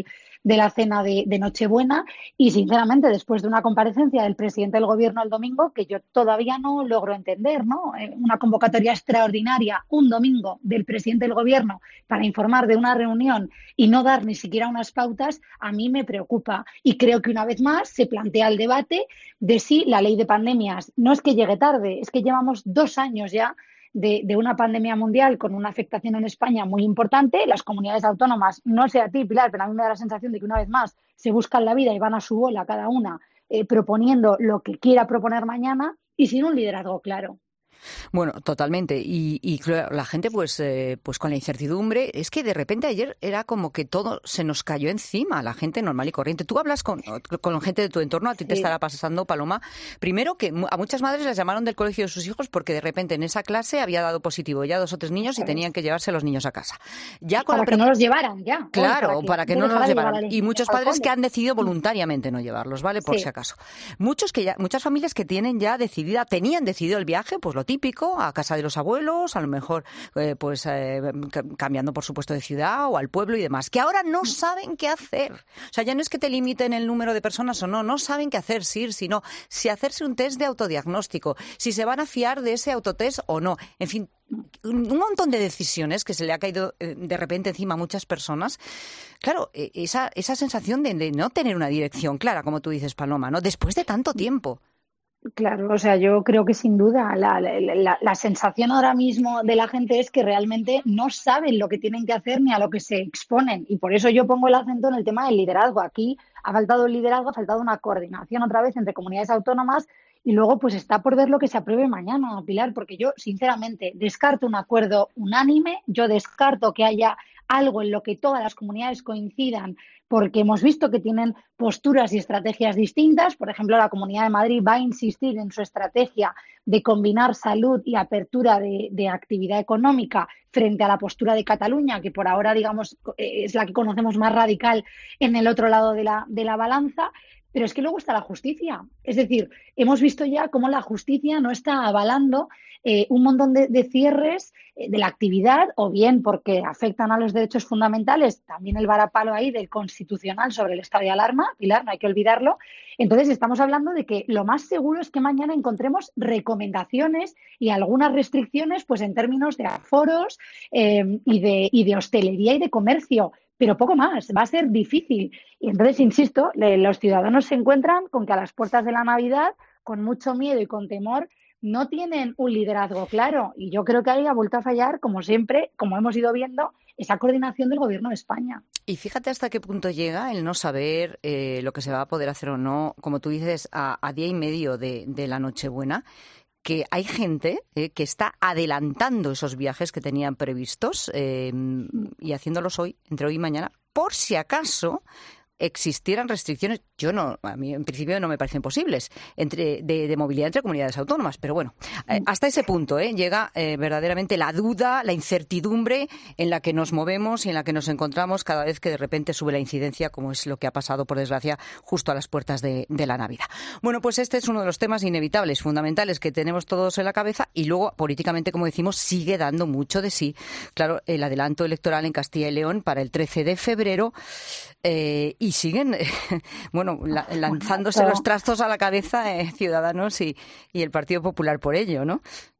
de la cena de, de Nochebuena y, sinceramente, después de una comparecencia del presidente del Gobierno el domingo, que yo todavía no logro entender, ¿no? Eh, una convocatoria extraordinaria un domingo del presidente del Gobierno para informar de una reunión y no dar ni siquiera unas pautas, a mí me preocupa. Y creo que, una vez más, se plantea el debate de si la ley de pandemias no es que llegue tarde, es que llevamos dos años ya De, de una pandemia mundial con una afectación en España muy importante. Las comunidades autónomas, no sé a ti, Pilar, pero a mí me da la sensación de que una vez más se buscan la vida y van a su bola cada una eh, proponiendo lo que quiera proponer mañana y sin un liderazgo claro. Bueno, totalmente. Y, y la gente, pues, eh, pues con la incertidumbre, es que de repente ayer era como que todo se nos cayó encima, la gente normal y corriente. Tú hablas con, con gente de tu entorno, a ti te sí. estará pasando, Paloma. Primero, que a muchas madres les llamaron del colegio de sus hijos porque de repente en esa clase había dado positivo ya dos o tres niños y tenían que llevarse a los niños a casa. Ya con para la... que no los llevaran, ya. Claro, Hoy, para que, para que no los llevaran. Y muchos padres que han decidido voluntariamente no llevarlos, ¿vale? Por sí. si acaso. Muchos que ya, muchas familias que tienen ya decidida, tenían decidido el viaje, pues lo típico, a casa de los abuelos, a lo mejor eh, pues eh, cambiando por supuesto de ciudad o al pueblo y demás, que ahora no saben qué hacer. O sea, ya no es que te limiten el número de personas o no, no saben qué hacer, si ir, sino si hacerse un test de autodiagnóstico, si se van a fiar de ese autotest o no. En fin, un montón de decisiones que se le ha caído eh, de repente encima a muchas personas. Claro, eh, esa, esa sensación de, de no tener una dirección clara, como tú dices, Paloma, ¿no? Después de tanto tiempo. Claro, o sea, yo creo que sin duda la, la, la, la sensación ahora mismo de la gente es que realmente no saben lo que tienen que hacer ni a lo que se exponen. Y por eso yo pongo el acento en el tema del liderazgo. Aquí ha faltado el liderazgo, ha faltado una coordinación otra vez entre comunidades autónomas y luego pues está por ver lo que se apruebe mañana, Pilar, porque yo sinceramente descarto un acuerdo unánime, yo descarto que haya algo en lo que todas las comunidades coincidan, porque hemos visto que tienen posturas y estrategias distintas. Por ejemplo, la Comunidad de Madrid va a insistir en su estrategia de combinar salud y apertura de, de actividad económica frente a la postura de Cataluña, que por ahora, digamos, es la que conocemos más radical en el otro lado de la, de la balanza. Pero es que luego está la justicia. Es decir, hemos visto ya cómo la justicia no está avalando eh, un montón de, de cierres eh, de la actividad, o bien porque afectan a los derechos fundamentales, también el varapalo ahí del Constitucional sobre el estado de alarma, Pilar, no hay que olvidarlo. Entonces, estamos hablando de que lo más seguro es que mañana encontremos recomendaciones y algunas restricciones pues en términos de aforos eh, y, de, y de hostelería y de comercio. Pero poco más, va a ser difícil. Y entonces, insisto, los ciudadanos se encuentran con que a las puertas de la Navidad, con mucho miedo y con temor, no tienen un liderazgo claro. Y yo creo que ahí ha vuelto a fallar, como siempre, como hemos ido viendo, esa coordinación del Gobierno de España. Y fíjate hasta qué punto llega el no saber eh, lo que se va a poder hacer o no, como tú dices, a, a día y medio de, de la Nochebuena, que hay gente eh, que está adelantando esos viajes que tenían previstos eh, y haciéndolos hoy, entre hoy y mañana, por si acaso existieran restricciones. Yo no, a mí en principio no me parecen posibles entre de, de movilidad entre comunidades autónomas, pero bueno, eh, hasta ese punto eh, llega eh, verdaderamente la duda, la incertidumbre en la que nos movemos y en la que nos encontramos cada vez que de repente sube la incidencia, como es lo que ha pasado, por desgracia, justo a las puertas de, de la Navidad. Bueno, pues este es uno de los temas inevitables, fundamentales que tenemos todos en la cabeza y luego, políticamente, como decimos, sigue dando mucho de sí. Claro, el adelanto electoral en Castilla y León para el trece de febrero eh, y siguen, eh, bueno, la, lanzándose bueno, los trastos a la cabeza eh, Ciudadanos y, y el Partido Popular por ello, ¿no?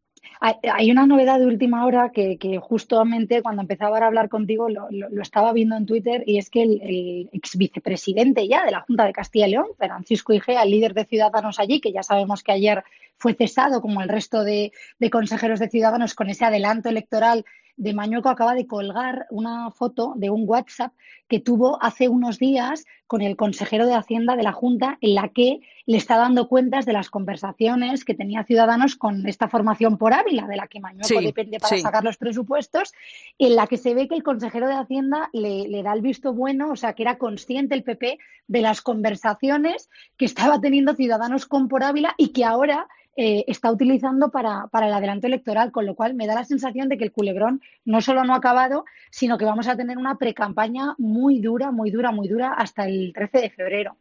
Hay una novedad de última hora que, que justamente cuando empezaba a hablar contigo lo, lo, lo estaba viendo en Twitter, y es que el, el ex vicepresidente ya de la Junta de Castilla y León, Francisco Igea, el líder de Ciudadanos allí, que ya sabemos que ayer fue cesado como el resto de, de consejeros de Ciudadanos con ese adelanto electoral de Mañueco, acaba de colgar una foto de un WhatsApp que tuvo hace unos días con el consejero de Hacienda de la Junta, en la que le está dando cuentas de las conversaciones que tenía Ciudadanos con esta formación por Ávila, de la que Mañueco sí, depende para sí. sacar los presupuestos, en la que se ve que el consejero de Hacienda le, le da el visto bueno, o sea, que era consciente el P P de las conversaciones que estaba teniendo Ciudadanos con por Ávila y que ahora Eh, está utilizando para, para el adelanto electoral, con lo cual me da la sensación de que el culebrón no solo no ha acabado, sino que vamos a tener una precampaña muy dura, muy dura, muy dura hasta el trece de febrero.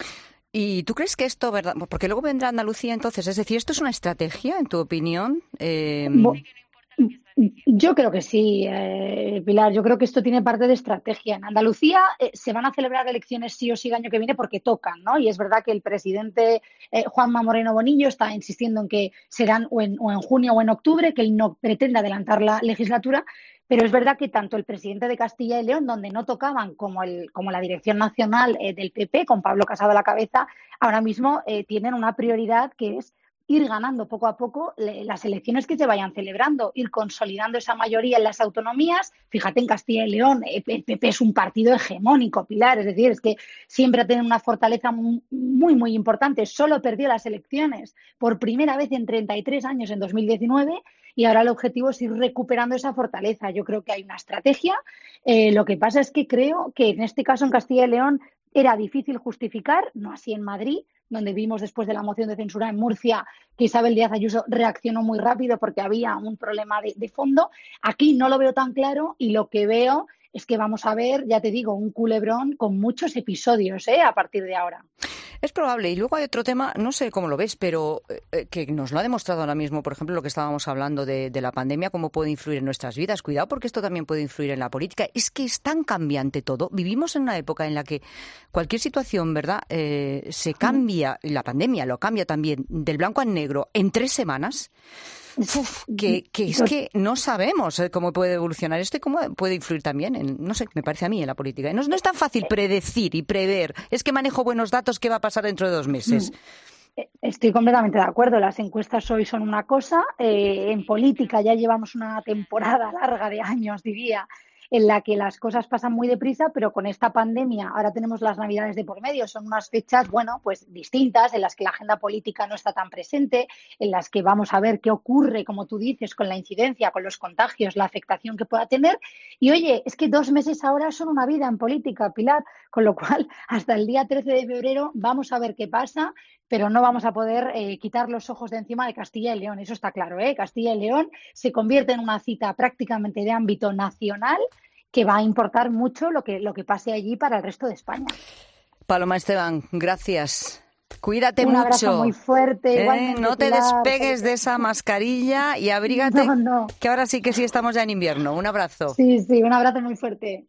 ¿Y tú crees que esto, verdad? Porque luego vendrá Andalucía entonces, es decir, ¿esto es una estrategia, en tu opinión? Eh... Bueno. Yo creo que sí, eh, Pilar. Yo creo que esto tiene parte de estrategia. En Andalucía eh, se van a celebrar elecciones sí o sí el año que viene porque tocan, ¿no? Y es verdad que el presidente eh, Juanma Moreno Bonillo está insistiendo en que serán o en, o en junio o en octubre, que él no pretende adelantar la legislatura. Pero es verdad que tanto el presidente de Castilla y León, donde no tocaban, como, el, como la dirección nacional eh, del P P, con Pablo Casado a la cabeza, ahora mismo eh, tienen una prioridad que es ir ganando poco a poco las elecciones que se vayan celebrando, ir consolidando esa mayoría en las autonomías. Fíjate, en Castilla y León, el P P es un partido hegemónico, Pilar, es decir, es que siempre ha tenido una fortaleza muy, muy importante. Solo perdió las elecciones por primera vez en treinta y tres años, en dos mil diecinueve, y ahora el objetivo es ir recuperando esa fortaleza. Yo creo que hay una estrategia. Eh, lo que pasa es que creo que en este caso en Castilla y León era difícil justificar, no así en Madrid, donde vimos después de la moción de censura en Murcia que Isabel Díaz Ayuso reaccionó muy rápido porque había un problema de, de fondo. Aquí no lo veo tan claro y lo que veo es que vamos a ver, ya te digo, un culebrón con muchos episodios ¿eh? a partir de ahora. Es probable. Y luego hay otro tema, no sé cómo lo ves, pero eh, que nos lo ha demostrado ahora mismo, por ejemplo, lo que estábamos hablando de, de la pandemia, cómo puede influir en nuestras vidas. Cuidado, porque esto también puede influir en la política. Es que es tan cambiante todo. Vivimos en una época en la que cualquier situación, ¿verdad?, eh, se cambia, la pandemia lo cambia también del blanco al negro en tres semanas. Uf, que, que es que no sabemos cómo puede evolucionar esto y cómo puede influir también en, no sé, me parece a mí en la política. No, no es tan fácil predecir y prever. Es que manejo buenos datos, ¿qué va a pasar dentro de dos meses? Estoy completamente de acuerdo. Las encuestas hoy son una cosa. Eh, en política ya llevamos una temporada larga de años, diría, en la que las cosas pasan muy deprisa, pero con esta pandemia, ahora tenemos las Navidades de por medio, son unas fechas, bueno, pues distintas, en las que la agenda política no está tan presente, en las que vamos a ver qué ocurre, como tú dices, con la incidencia, con los contagios, la afectación que pueda tener. Y oye, es que dos meses ahora son una vida en política, Pilar, con lo cual hasta el día trece de febrero vamos a ver qué pasa, pero no vamos a poder eh, quitar los ojos de encima de Castilla y León, eso está claro, ¿eh? Castilla y León se convierte en una cita prácticamente de ámbito nacional que va a importar mucho lo que, lo que pase allí para el resto de España. Paloma Esteban, gracias. Cuídate Un mucho. Un abrazo muy fuerte. ¿Eh? Igualmente, no te Pilar, despegues de esa mascarilla y abrígate, no, no. que ahora sí que sí estamos ya en invierno. Un abrazo. Sí, sí, un abrazo muy fuerte.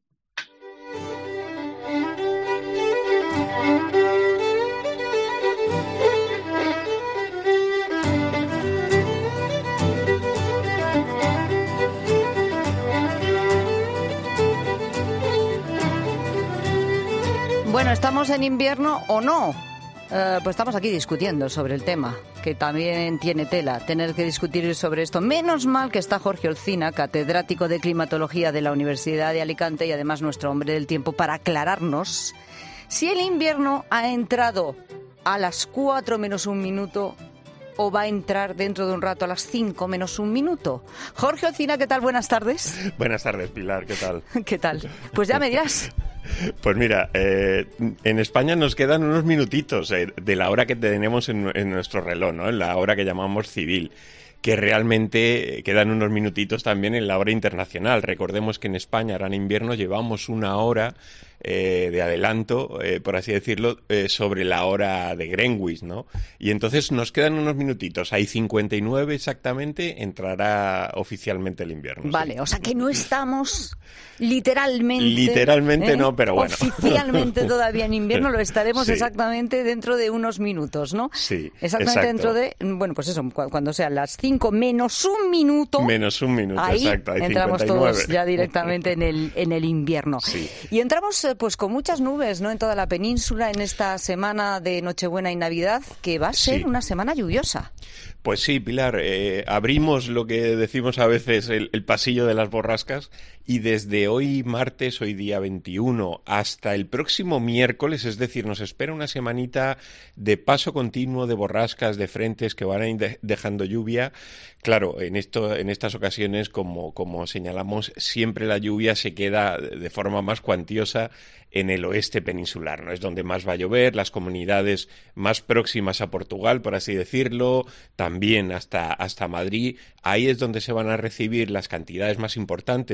Bueno, ¿estamos en invierno o no? Eh, pues estamos aquí discutiendo sobre el tema, que también tiene tela, tener que discutir sobre esto. Menos mal que está Jorge Olcina, catedrático de climatología de la Universidad de Alicante y además nuestro hombre del tiempo, para aclararnos si el invierno ha entrado a las cuatro menos un minuto o va a entrar dentro de un rato a las cinco menos un minuto. Jorge Olcina, ¿qué tal? Buenas tardes. Buenas tardes, Pilar, ¿qué tal? ¿Qué tal? Pues ya me dirás. Pues mira, eh, en España nos quedan unos minutitos eh, de la hora que tenemos en, en nuestro reloj, ¿no? En la hora que llamamos civil, que realmente quedan unos minutitos también en la hora internacional. Recordemos que en España, ahora en invierno, llevamos una hora eh, de adelanto, eh, por así decirlo, eh, sobre la hora de Greenwich, ¿no? Y entonces nos quedan unos minutitos. Hay cincuenta y nueve exactamente, entrará oficialmente el invierno. Vale, sí. O sea que no estamos literalmente... Literalmente ¿eh? no, pero bueno. Oficialmente todavía en invierno, lo estaremos sí. exactamente dentro de unos minutos, ¿no? Sí, exactamente exacto. dentro de, bueno, pues eso, cuando sean las cinco menos un minuto... Menos un minuto, ahí exacto. Hay entramos cincuenta y nueve. todos ya directamente en el, en el invierno. Sí. Y entramos pues con muchas nubes, ¿no?, en toda la península en esta semana de Nochebuena y Navidad, que va a ser sí. una semana lluviosa. Pues sí, Pilar, eh, abrimos lo que decimos a veces el, el pasillo de las borrascas y desde hoy martes, hoy día veintiuno, hasta el próximo miércoles, es decir, nos espera una semanita de paso continuo de borrascas, de frentes que van a ir de, dejando lluvia. Claro, en esto, en estas ocasiones, como, como señalamos, siempre la lluvia se queda de forma más cuantiosa en el oeste peninsular, ¿no? Es donde más va a llover, las comunidades más próximas a Portugal, por así decirlo, también hasta, hasta Madrid. Ahí es donde se van a recibir las cantidades más importantes, ya digo,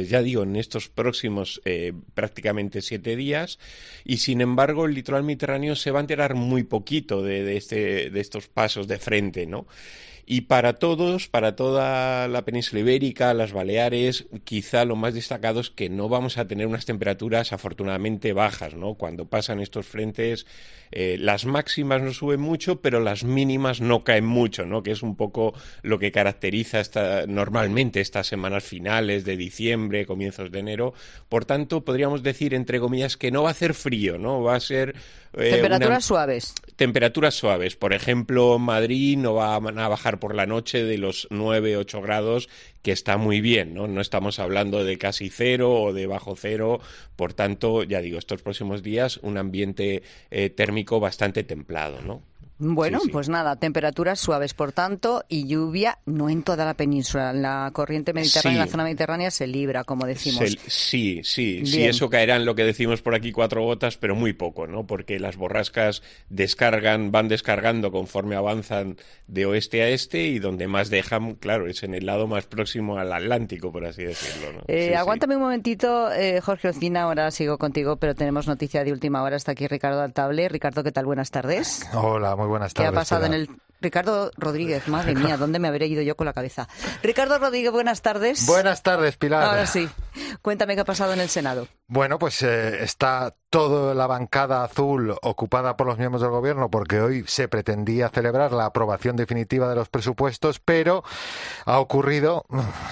frío en estos próximos eh, prácticamente siete días y, sin embargo, el litoral mediterráneo se va a enterar muy poquito de, de, este, de estos pasos de frente, ¿no? Y para todos, para toda la península ibérica, las Baleares, quizá lo más destacado es que no vamos a tener unas temperaturas afortunadamente bajas, ¿no? Cuando pasan estos frentes, eh, las máximas no suben mucho, pero las mínimas no caen mucho, ¿no? Que es un poco lo que caracteriza esta, normalmente estas semanas finales de diciembre, comienzos de enero. Por tanto, podríamos decir, entre comillas, que no va a hacer frío, ¿no? Va a ser... Eh, temperaturas una... suaves. Temperaturas suaves. Por ejemplo, Madrid no va a bajar por la noche de los nueve, ocho grados, que está muy bien, ¿no? No estamos hablando de casi cero o de bajo cero. Por tanto, ya digo, estos próximos días un ambiente eh, térmico bastante templado, ¿no? Bueno, sí, sí. Pues nada, temperaturas suaves, por tanto, y lluvia no en toda la península. La corriente mediterránea, sí. La zona mediterránea se libra, como decimos. Se, sí, sí, Bien. sí, eso caerá en lo que decimos por aquí cuatro gotas, pero muy poco, ¿no? Porque las borrascas descargan, van descargando conforme avanzan de oeste a este y donde más dejan, claro, es en el lado más próximo al Atlántico, por así decirlo, ¿no? Eh, sí, aguántame sí. un momentito, eh, Jorge Ocina, ahora sigo contigo, pero tenemos noticia de última hora. Está aquí Ricardo Altable. Ricardo, ¿qué tal? Buenas tardes. Hola, muy buenas tardes. ¿Qué ha pasado en el... Ricardo Rodríguez, madre mía, ¿dónde me habré ido yo con la cabeza? Ricardo Rodríguez, buenas tardes. Buenas tardes, Pilar. Ahora sí. Cuéntame qué ha pasado en el Senado. Bueno, pues eh, está toda la bancada azul ocupada por los miembros del gobierno porque hoy se pretendía celebrar la aprobación definitiva de los presupuestos, pero ha ocurrido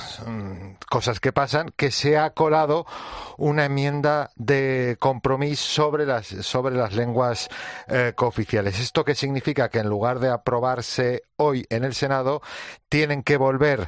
cosas que pasan, que se ha colado una enmienda de compromiso sobre las, sobre las lenguas eh, cooficiales. ¿Esto qué significa? Que en lugar de aprobarse hoy en el Senado, tienen que volver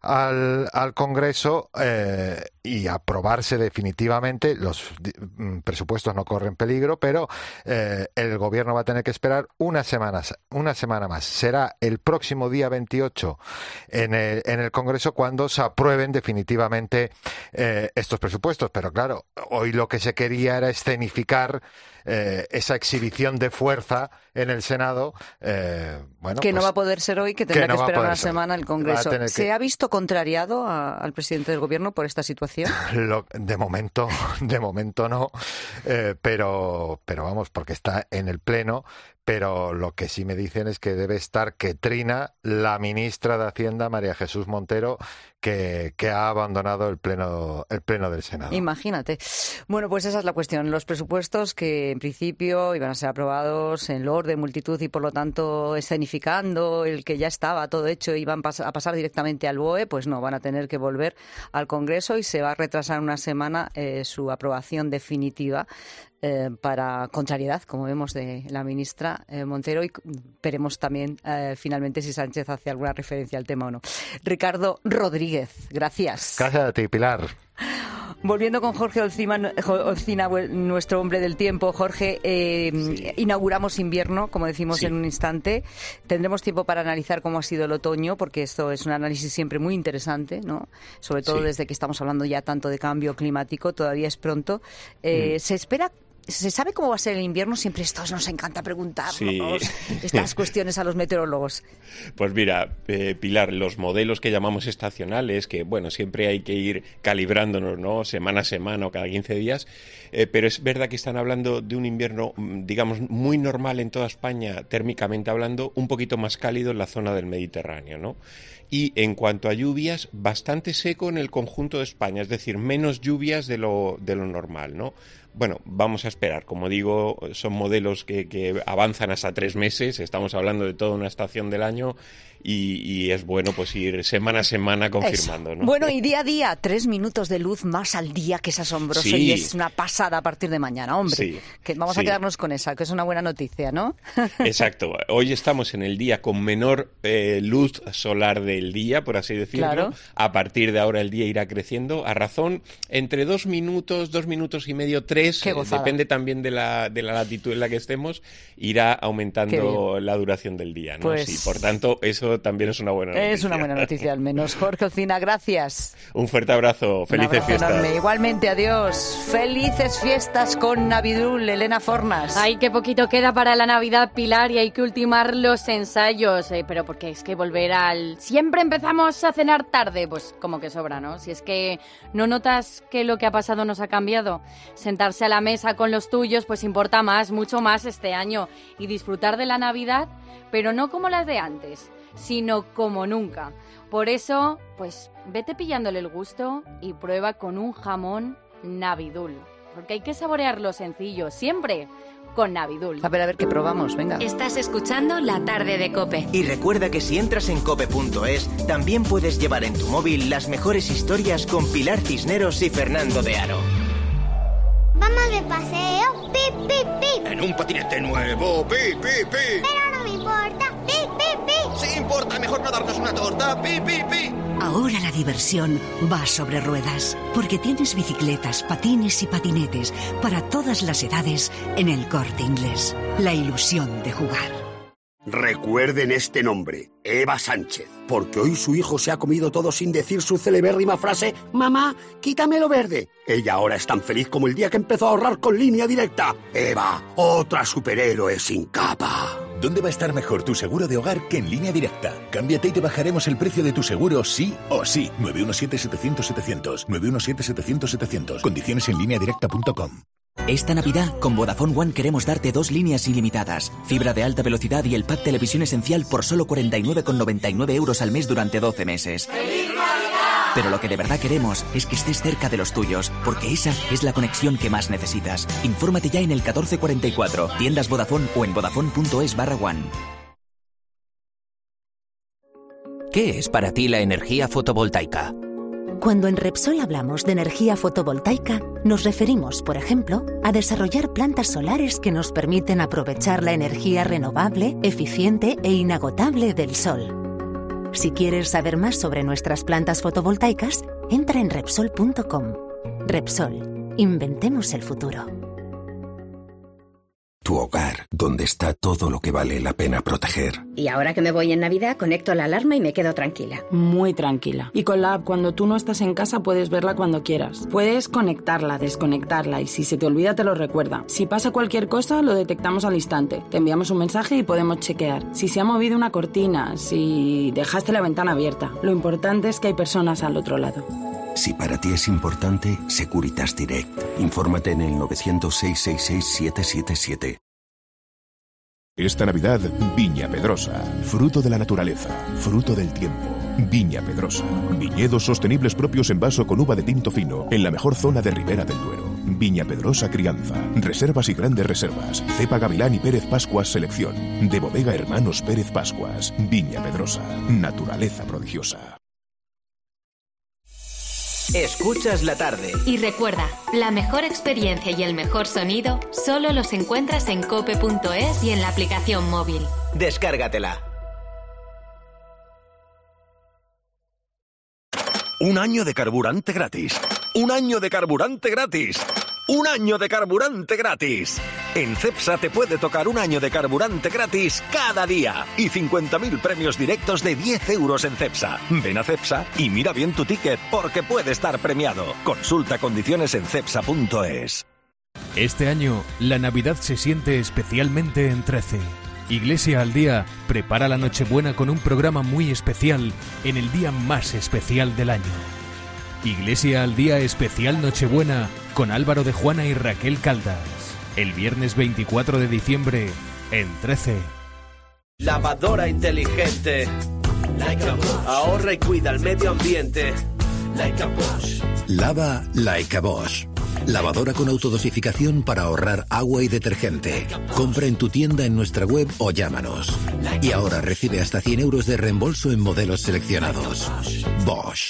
Al, al Congreso eh, y aprobarse definitivamente. Los presupuestos no corren peligro, pero eh, el gobierno va a tener que esperar unas semanas, una semana más. Será el próximo día veintiocho en el, en el Congreso cuando se aprueben definitivamente eh, estos presupuestos. Pero claro, hoy lo que se quería era escenificar eh, esa exhibición de fuerza en el Senado. Eh, bueno, que pues, no va a poder ser hoy, que tendrá que, no que esperar una ser. semana el Congreso. ¿Se que... ha visto contrariado a, al presidente del gobierno por esta situación? Lo, de momento, de momento no, eh, pero, pero vamos, porque está en el Pleno. Pero lo que sí me dicen es que debe estar Quetrina, la ministra de Hacienda, María Jesús Montero, que, que ha abandonado el pleno, el pleno del Senado. Imagínate. Bueno, pues esa es la cuestión. Los presupuestos que en principio iban a ser aprobados en loor de multitud y por lo tanto escenificando el que ya estaba todo hecho, iban a pasar directamente al B O E, pues no, van a tener que volver al Congreso y se va a retrasar una semana eh, su aprobación definitiva. Eh, para contrariedad, como vemos, de la ministra eh, Montero, y veremos también eh, finalmente si Sánchez hace alguna referencia al tema o no. Ricardo Rodríguez, gracias. Gracias a ti, Pilar. Volviendo con Jorge Olcina, Olcina, nuestro hombre del tiempo. Jorge, eh, sí. inauguramos invierno, como decimos sí. en un instante. Tendremos tiempo para analizar cómo ha sido el otoño, porque esto es un análisis siempre muy interesante, ¿no? Sobre todo sí. desde que estamos hablando ya tanto de cambio climático, todavía es pronto. Eh, mm. Se espera... ¿Se sabe cómo va a ser el invierno? Siempre esto nos encanta preguntarnos sí. estas cuestiones a los meteorólogos. Pues mira, eh, Pilar, los modelos que llamamos estacionales, que bueno, siempre hay que ir calibrándonos, ¿no? Semana a semana o cada quince días, eh, pero es verdad que están hablando de un invierno, digamos, muy normal en toda España, térmicamente hablando, un poquito más cálido en la zona del Mediterráneo, ¿no? Y en cuanto a lluvias, bastante seco en el conjunto de España, es decir, menos lluvias de lo, de lo normal, ¿no? Bueno, vamos a esperar. Como digo, son modelos que, que avanzan hasta tres meses. Estamos hablando de toda una estación del año y, y es bueno pues ir semana a semana confirmando, ¿no? Bueno, y día a día, tres minutos de luz más al día, que es asombroso sí. y es una pasada a partir de mañana, hombre. Sí. Que vamos sí. a quedarnos con esa, que es una buena noticia, ¿no? Exacto. Hoy estamos en el día con menor eh, luz solar del día, por así decirlo. Claro. A partir de ahora el día irá creciendo a razón entre dos minutos, dos minutos y medio, tres tres, depende también de la, de la latitud en la que estemos, irá aumentando la duración del día, ¿no? Pues, sí, por tanto, eso también es una buena noticia. Es una buena noticia, al menos. Jorge Olcina, gracias. Un fuerte abrazo. Felices Un abrazo fiestas. Enorme. Igualmente, adiós. Felices fiestas con Navidul, Elena Fornas. Ay, qué poquito queda para la Navidad, Pilar, y hay que ultimar los ensayos. Eh, pero porque es que volver al... Siempre empezamos a cenar tarde, pues como que sobra, ¿no? Si es que no notas que lo que ha pasado nos ha cambiado. Sentarse a la mesa con los tuyos, pues importa más, mucho más este año. Y disfrutar de la Navidad, pero no como las de antes, sino como nunca. Por eso, pues vete pillándole el gusto y prueba con un jamón Navidul. Porque hay que saborear lo sencillo, siempre con Navidul. A ver, a ver, ¿qué probamos? Venga. Estás escuchando La Tarde de COPE. Y recuerda que si entras en cope punto es, también puedes llevar en tu móvil las mejores historias con Pilar Cisneros y Fernando de Aro. Vamos de paseo, pip, pip, pip. En un patinete nuevo, pip, pip, pip. Pero no me importa, pip, pip, pip. Sí importa, mejor no darnos una torta, pip, pip, pip. Ahora la diversión va sobre ruedas, porque tienes bicicletas, patines y patinetes para todas las edades en El Corte Inglés. La ilusión de jugar. Recuerden este nombre, Eva Sánchez, porque hoy su hijo se ha comido todo sin decir su celebérrima frase «Mamá, quítame lo verde». Ella ahora es tan feliz como el día que empezó a ahorrar con Línea Directa. Eva, otra superhéroe sin capa. ¿Dónde va a estar mejor tu seguro de hogar que en Línea Directa? Cámbiate y te bajaremos el precio de tu seguro sí o sí. nueve uno siete, setecientos, setecientos. nueve uno siete, setecientos, setecientos. Condiciones en línea directa punto com. Esta Navidad, con Vodafone One queremos darte dos líneas ilimitadas, fibra de alta velocidad y el pack Televisión Esencial por solo cuarenta y nueve con noventa y nueve euros al mes durante doce meses. ¡Feliz Navidad! Pero lo que de verdad queremos es que estés cerca de los tuyos, porque esa es la conexión que más necesitas. Infórmate ya en el catorce cuarenta y cuatro, tiendas Vodafone o en vodafone punto es barra one. ¿Qué es para ti la energía fotovoltaica? Cuando en Repsol hablamos de energía fotovoltaica, nos referimos, por ejemplo, a desarrollar plantas solares que nos permiten aprovechar la energía renovable, eficiente e inagotable del sol. Si quieres saber más sobre nuestras plantas fotovoltaicas, entra en Repsol punto com. Repsol, inventemos el futuro. Tu hogar, donde está todo lo que vale la pena proteger. Y ahora que me voy en Navidad, conecto la alarma y me quedo tranquila. Muy tranquila. Y con la app, cuando tú no estás en casa, puedes verla cuando quieras. Puedes conectarla, desconectarla y si se te olvida te lo recuerda. Si pasa cualquier cosa, lo detectamos al instante. Te enviamos un mensaje y podemos chequear. Si se ha movido una cortina, si dejaste la ventana abierta. Lo importante es que hay personas al otro lado. Si para ti es importante, Securitas Direct. Infórmate en el nueve cero cero, seis seis seis, siete siete siete. Esta Navidad, Viña Pedrosa. Fruto de la naturaleza, fruto del tiempo. Viña Pedrosa. Viñedos sostenibles propios en vaso con uva de tinto fino, en la mejor zona de Ribera del Duero. Viña Pedrosa Crianza. Reservas y grandes reservas. Cepa Gavilán y Pérez Pascuas Selección. De Bodega Hermanos Pérez Pascuas. Viña Pedrosa. Naturaleza prodigiosa. Escuchas la tarde. Y recuerda, la mejor experiencia y el mejor sonido solo los encuentras en cope punto es y en la aplicación móvil. Descárgatela. Un año de carburante gratis. Un año de carburante gratis. Un año de carburante gratis. En Cepsa te puede tocar un año de carburante gratis cada día. Y cincuenta mil premios directos de diez euros en Cepsa. Ven a Cepsa y mira bien tu ticket porque puede estar premiado. Consulta condiciones en cepsa punto es. Este año, la Navidad se siente especialmente en trece. Iglesia al Día prepara la Nochebuena con un programa muy especial en el día más especial del año. Iglesia al Día Especial Nochebuena con Álvaro de Juana y Raquel Caldas. El viernes veinticuatro de diciembre en trece. Lavadora inteligente. Like a Bosch. Ahorra y cuida el medio ambiente. Like a Bosch. Lava Like a Bosch. Lavadora con autodosificación para ahorrar agua y detergente. Compra en tu tienda en nuestra web o llámanos. Y ahora recibe hasta cien euros de reembolso en modelos seleccionados. Bosch.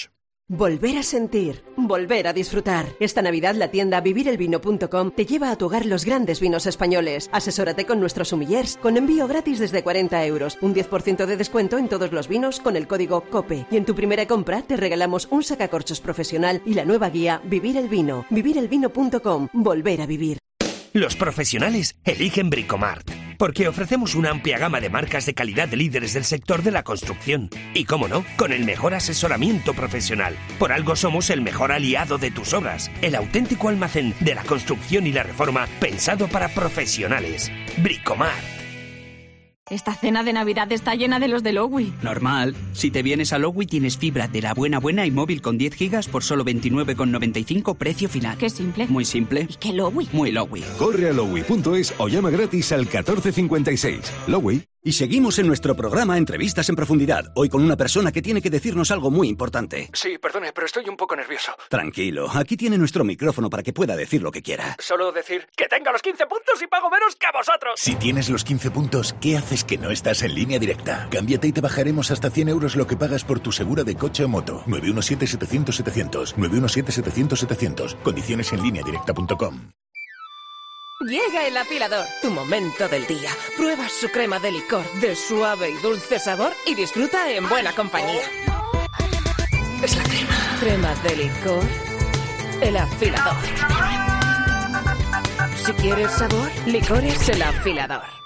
Volver a sentir, volver a disfrutar. Esta Navidad la tienda vivir el vino punto com te lleva a tu hogar los grandes vinos españoles. Asesórate con nuestros sommeliers, con envío gratis desde cuarenta euros, un diez por ciento de descuento en todos los vinos con el código COPE. Y en tu primera compra te regalamos un sacacorchos profesional y la nueva guía Vivir el Vino. vivir el vino punto com, volver a vivir. Los profesionales eligen Bricomart, porque ofrecemos una amplia gama de marcas de calidad de líderes del sector de la construcción. Y cómo no, con el mejor asesoramiento profesional. Por algo somos el mejor aliado de tus obras, el auténtico almacén de la construcción y la reforma pensado para profesionales. Bricomart. Esta cena de Navidad está llena de los de Lowy. Normal. Si te vienes a Lowy tienes fibra de la buena buena y móvil con diez gigas por solo veintinueve con noventa y cinco precio final. Qué simple. Muy simple. ¿Y qué Lowy? Muy Lowy. Corre a lowy punto es o llama gratis al catorce cincuenta y seis. Lowy. Y seguimos en nuestro programa Entrevistas en Profundidad, hoy con una persona que tiene que decirnos algo muy importante. Sí, perdone, pero estoy un poco nervioso. Tranquilo, aquí tiene nuestro micrófono para que pueda decir lo que quiera. Solo decir que tenga los quince puntos y pago menos que a vosotros. Si tienes los quince puntos, ¿qué haces que no estás en Línea Directa? Cámbiate y te bajaremos hasta cien euros lo que pagas por tu seguro de coche o moto. nueve uno siete setecientos setecientos, nueve uno siete setecientos setecientos. Condiciones en línea directa punto com. Llega el afilador, tu momento del día. Prueba su crema de licor de suave y dulce sabor y disfruta en buena compañía. Es la crema. Crema de licor, el afilador. Si quieres sabor, licor es el afilador.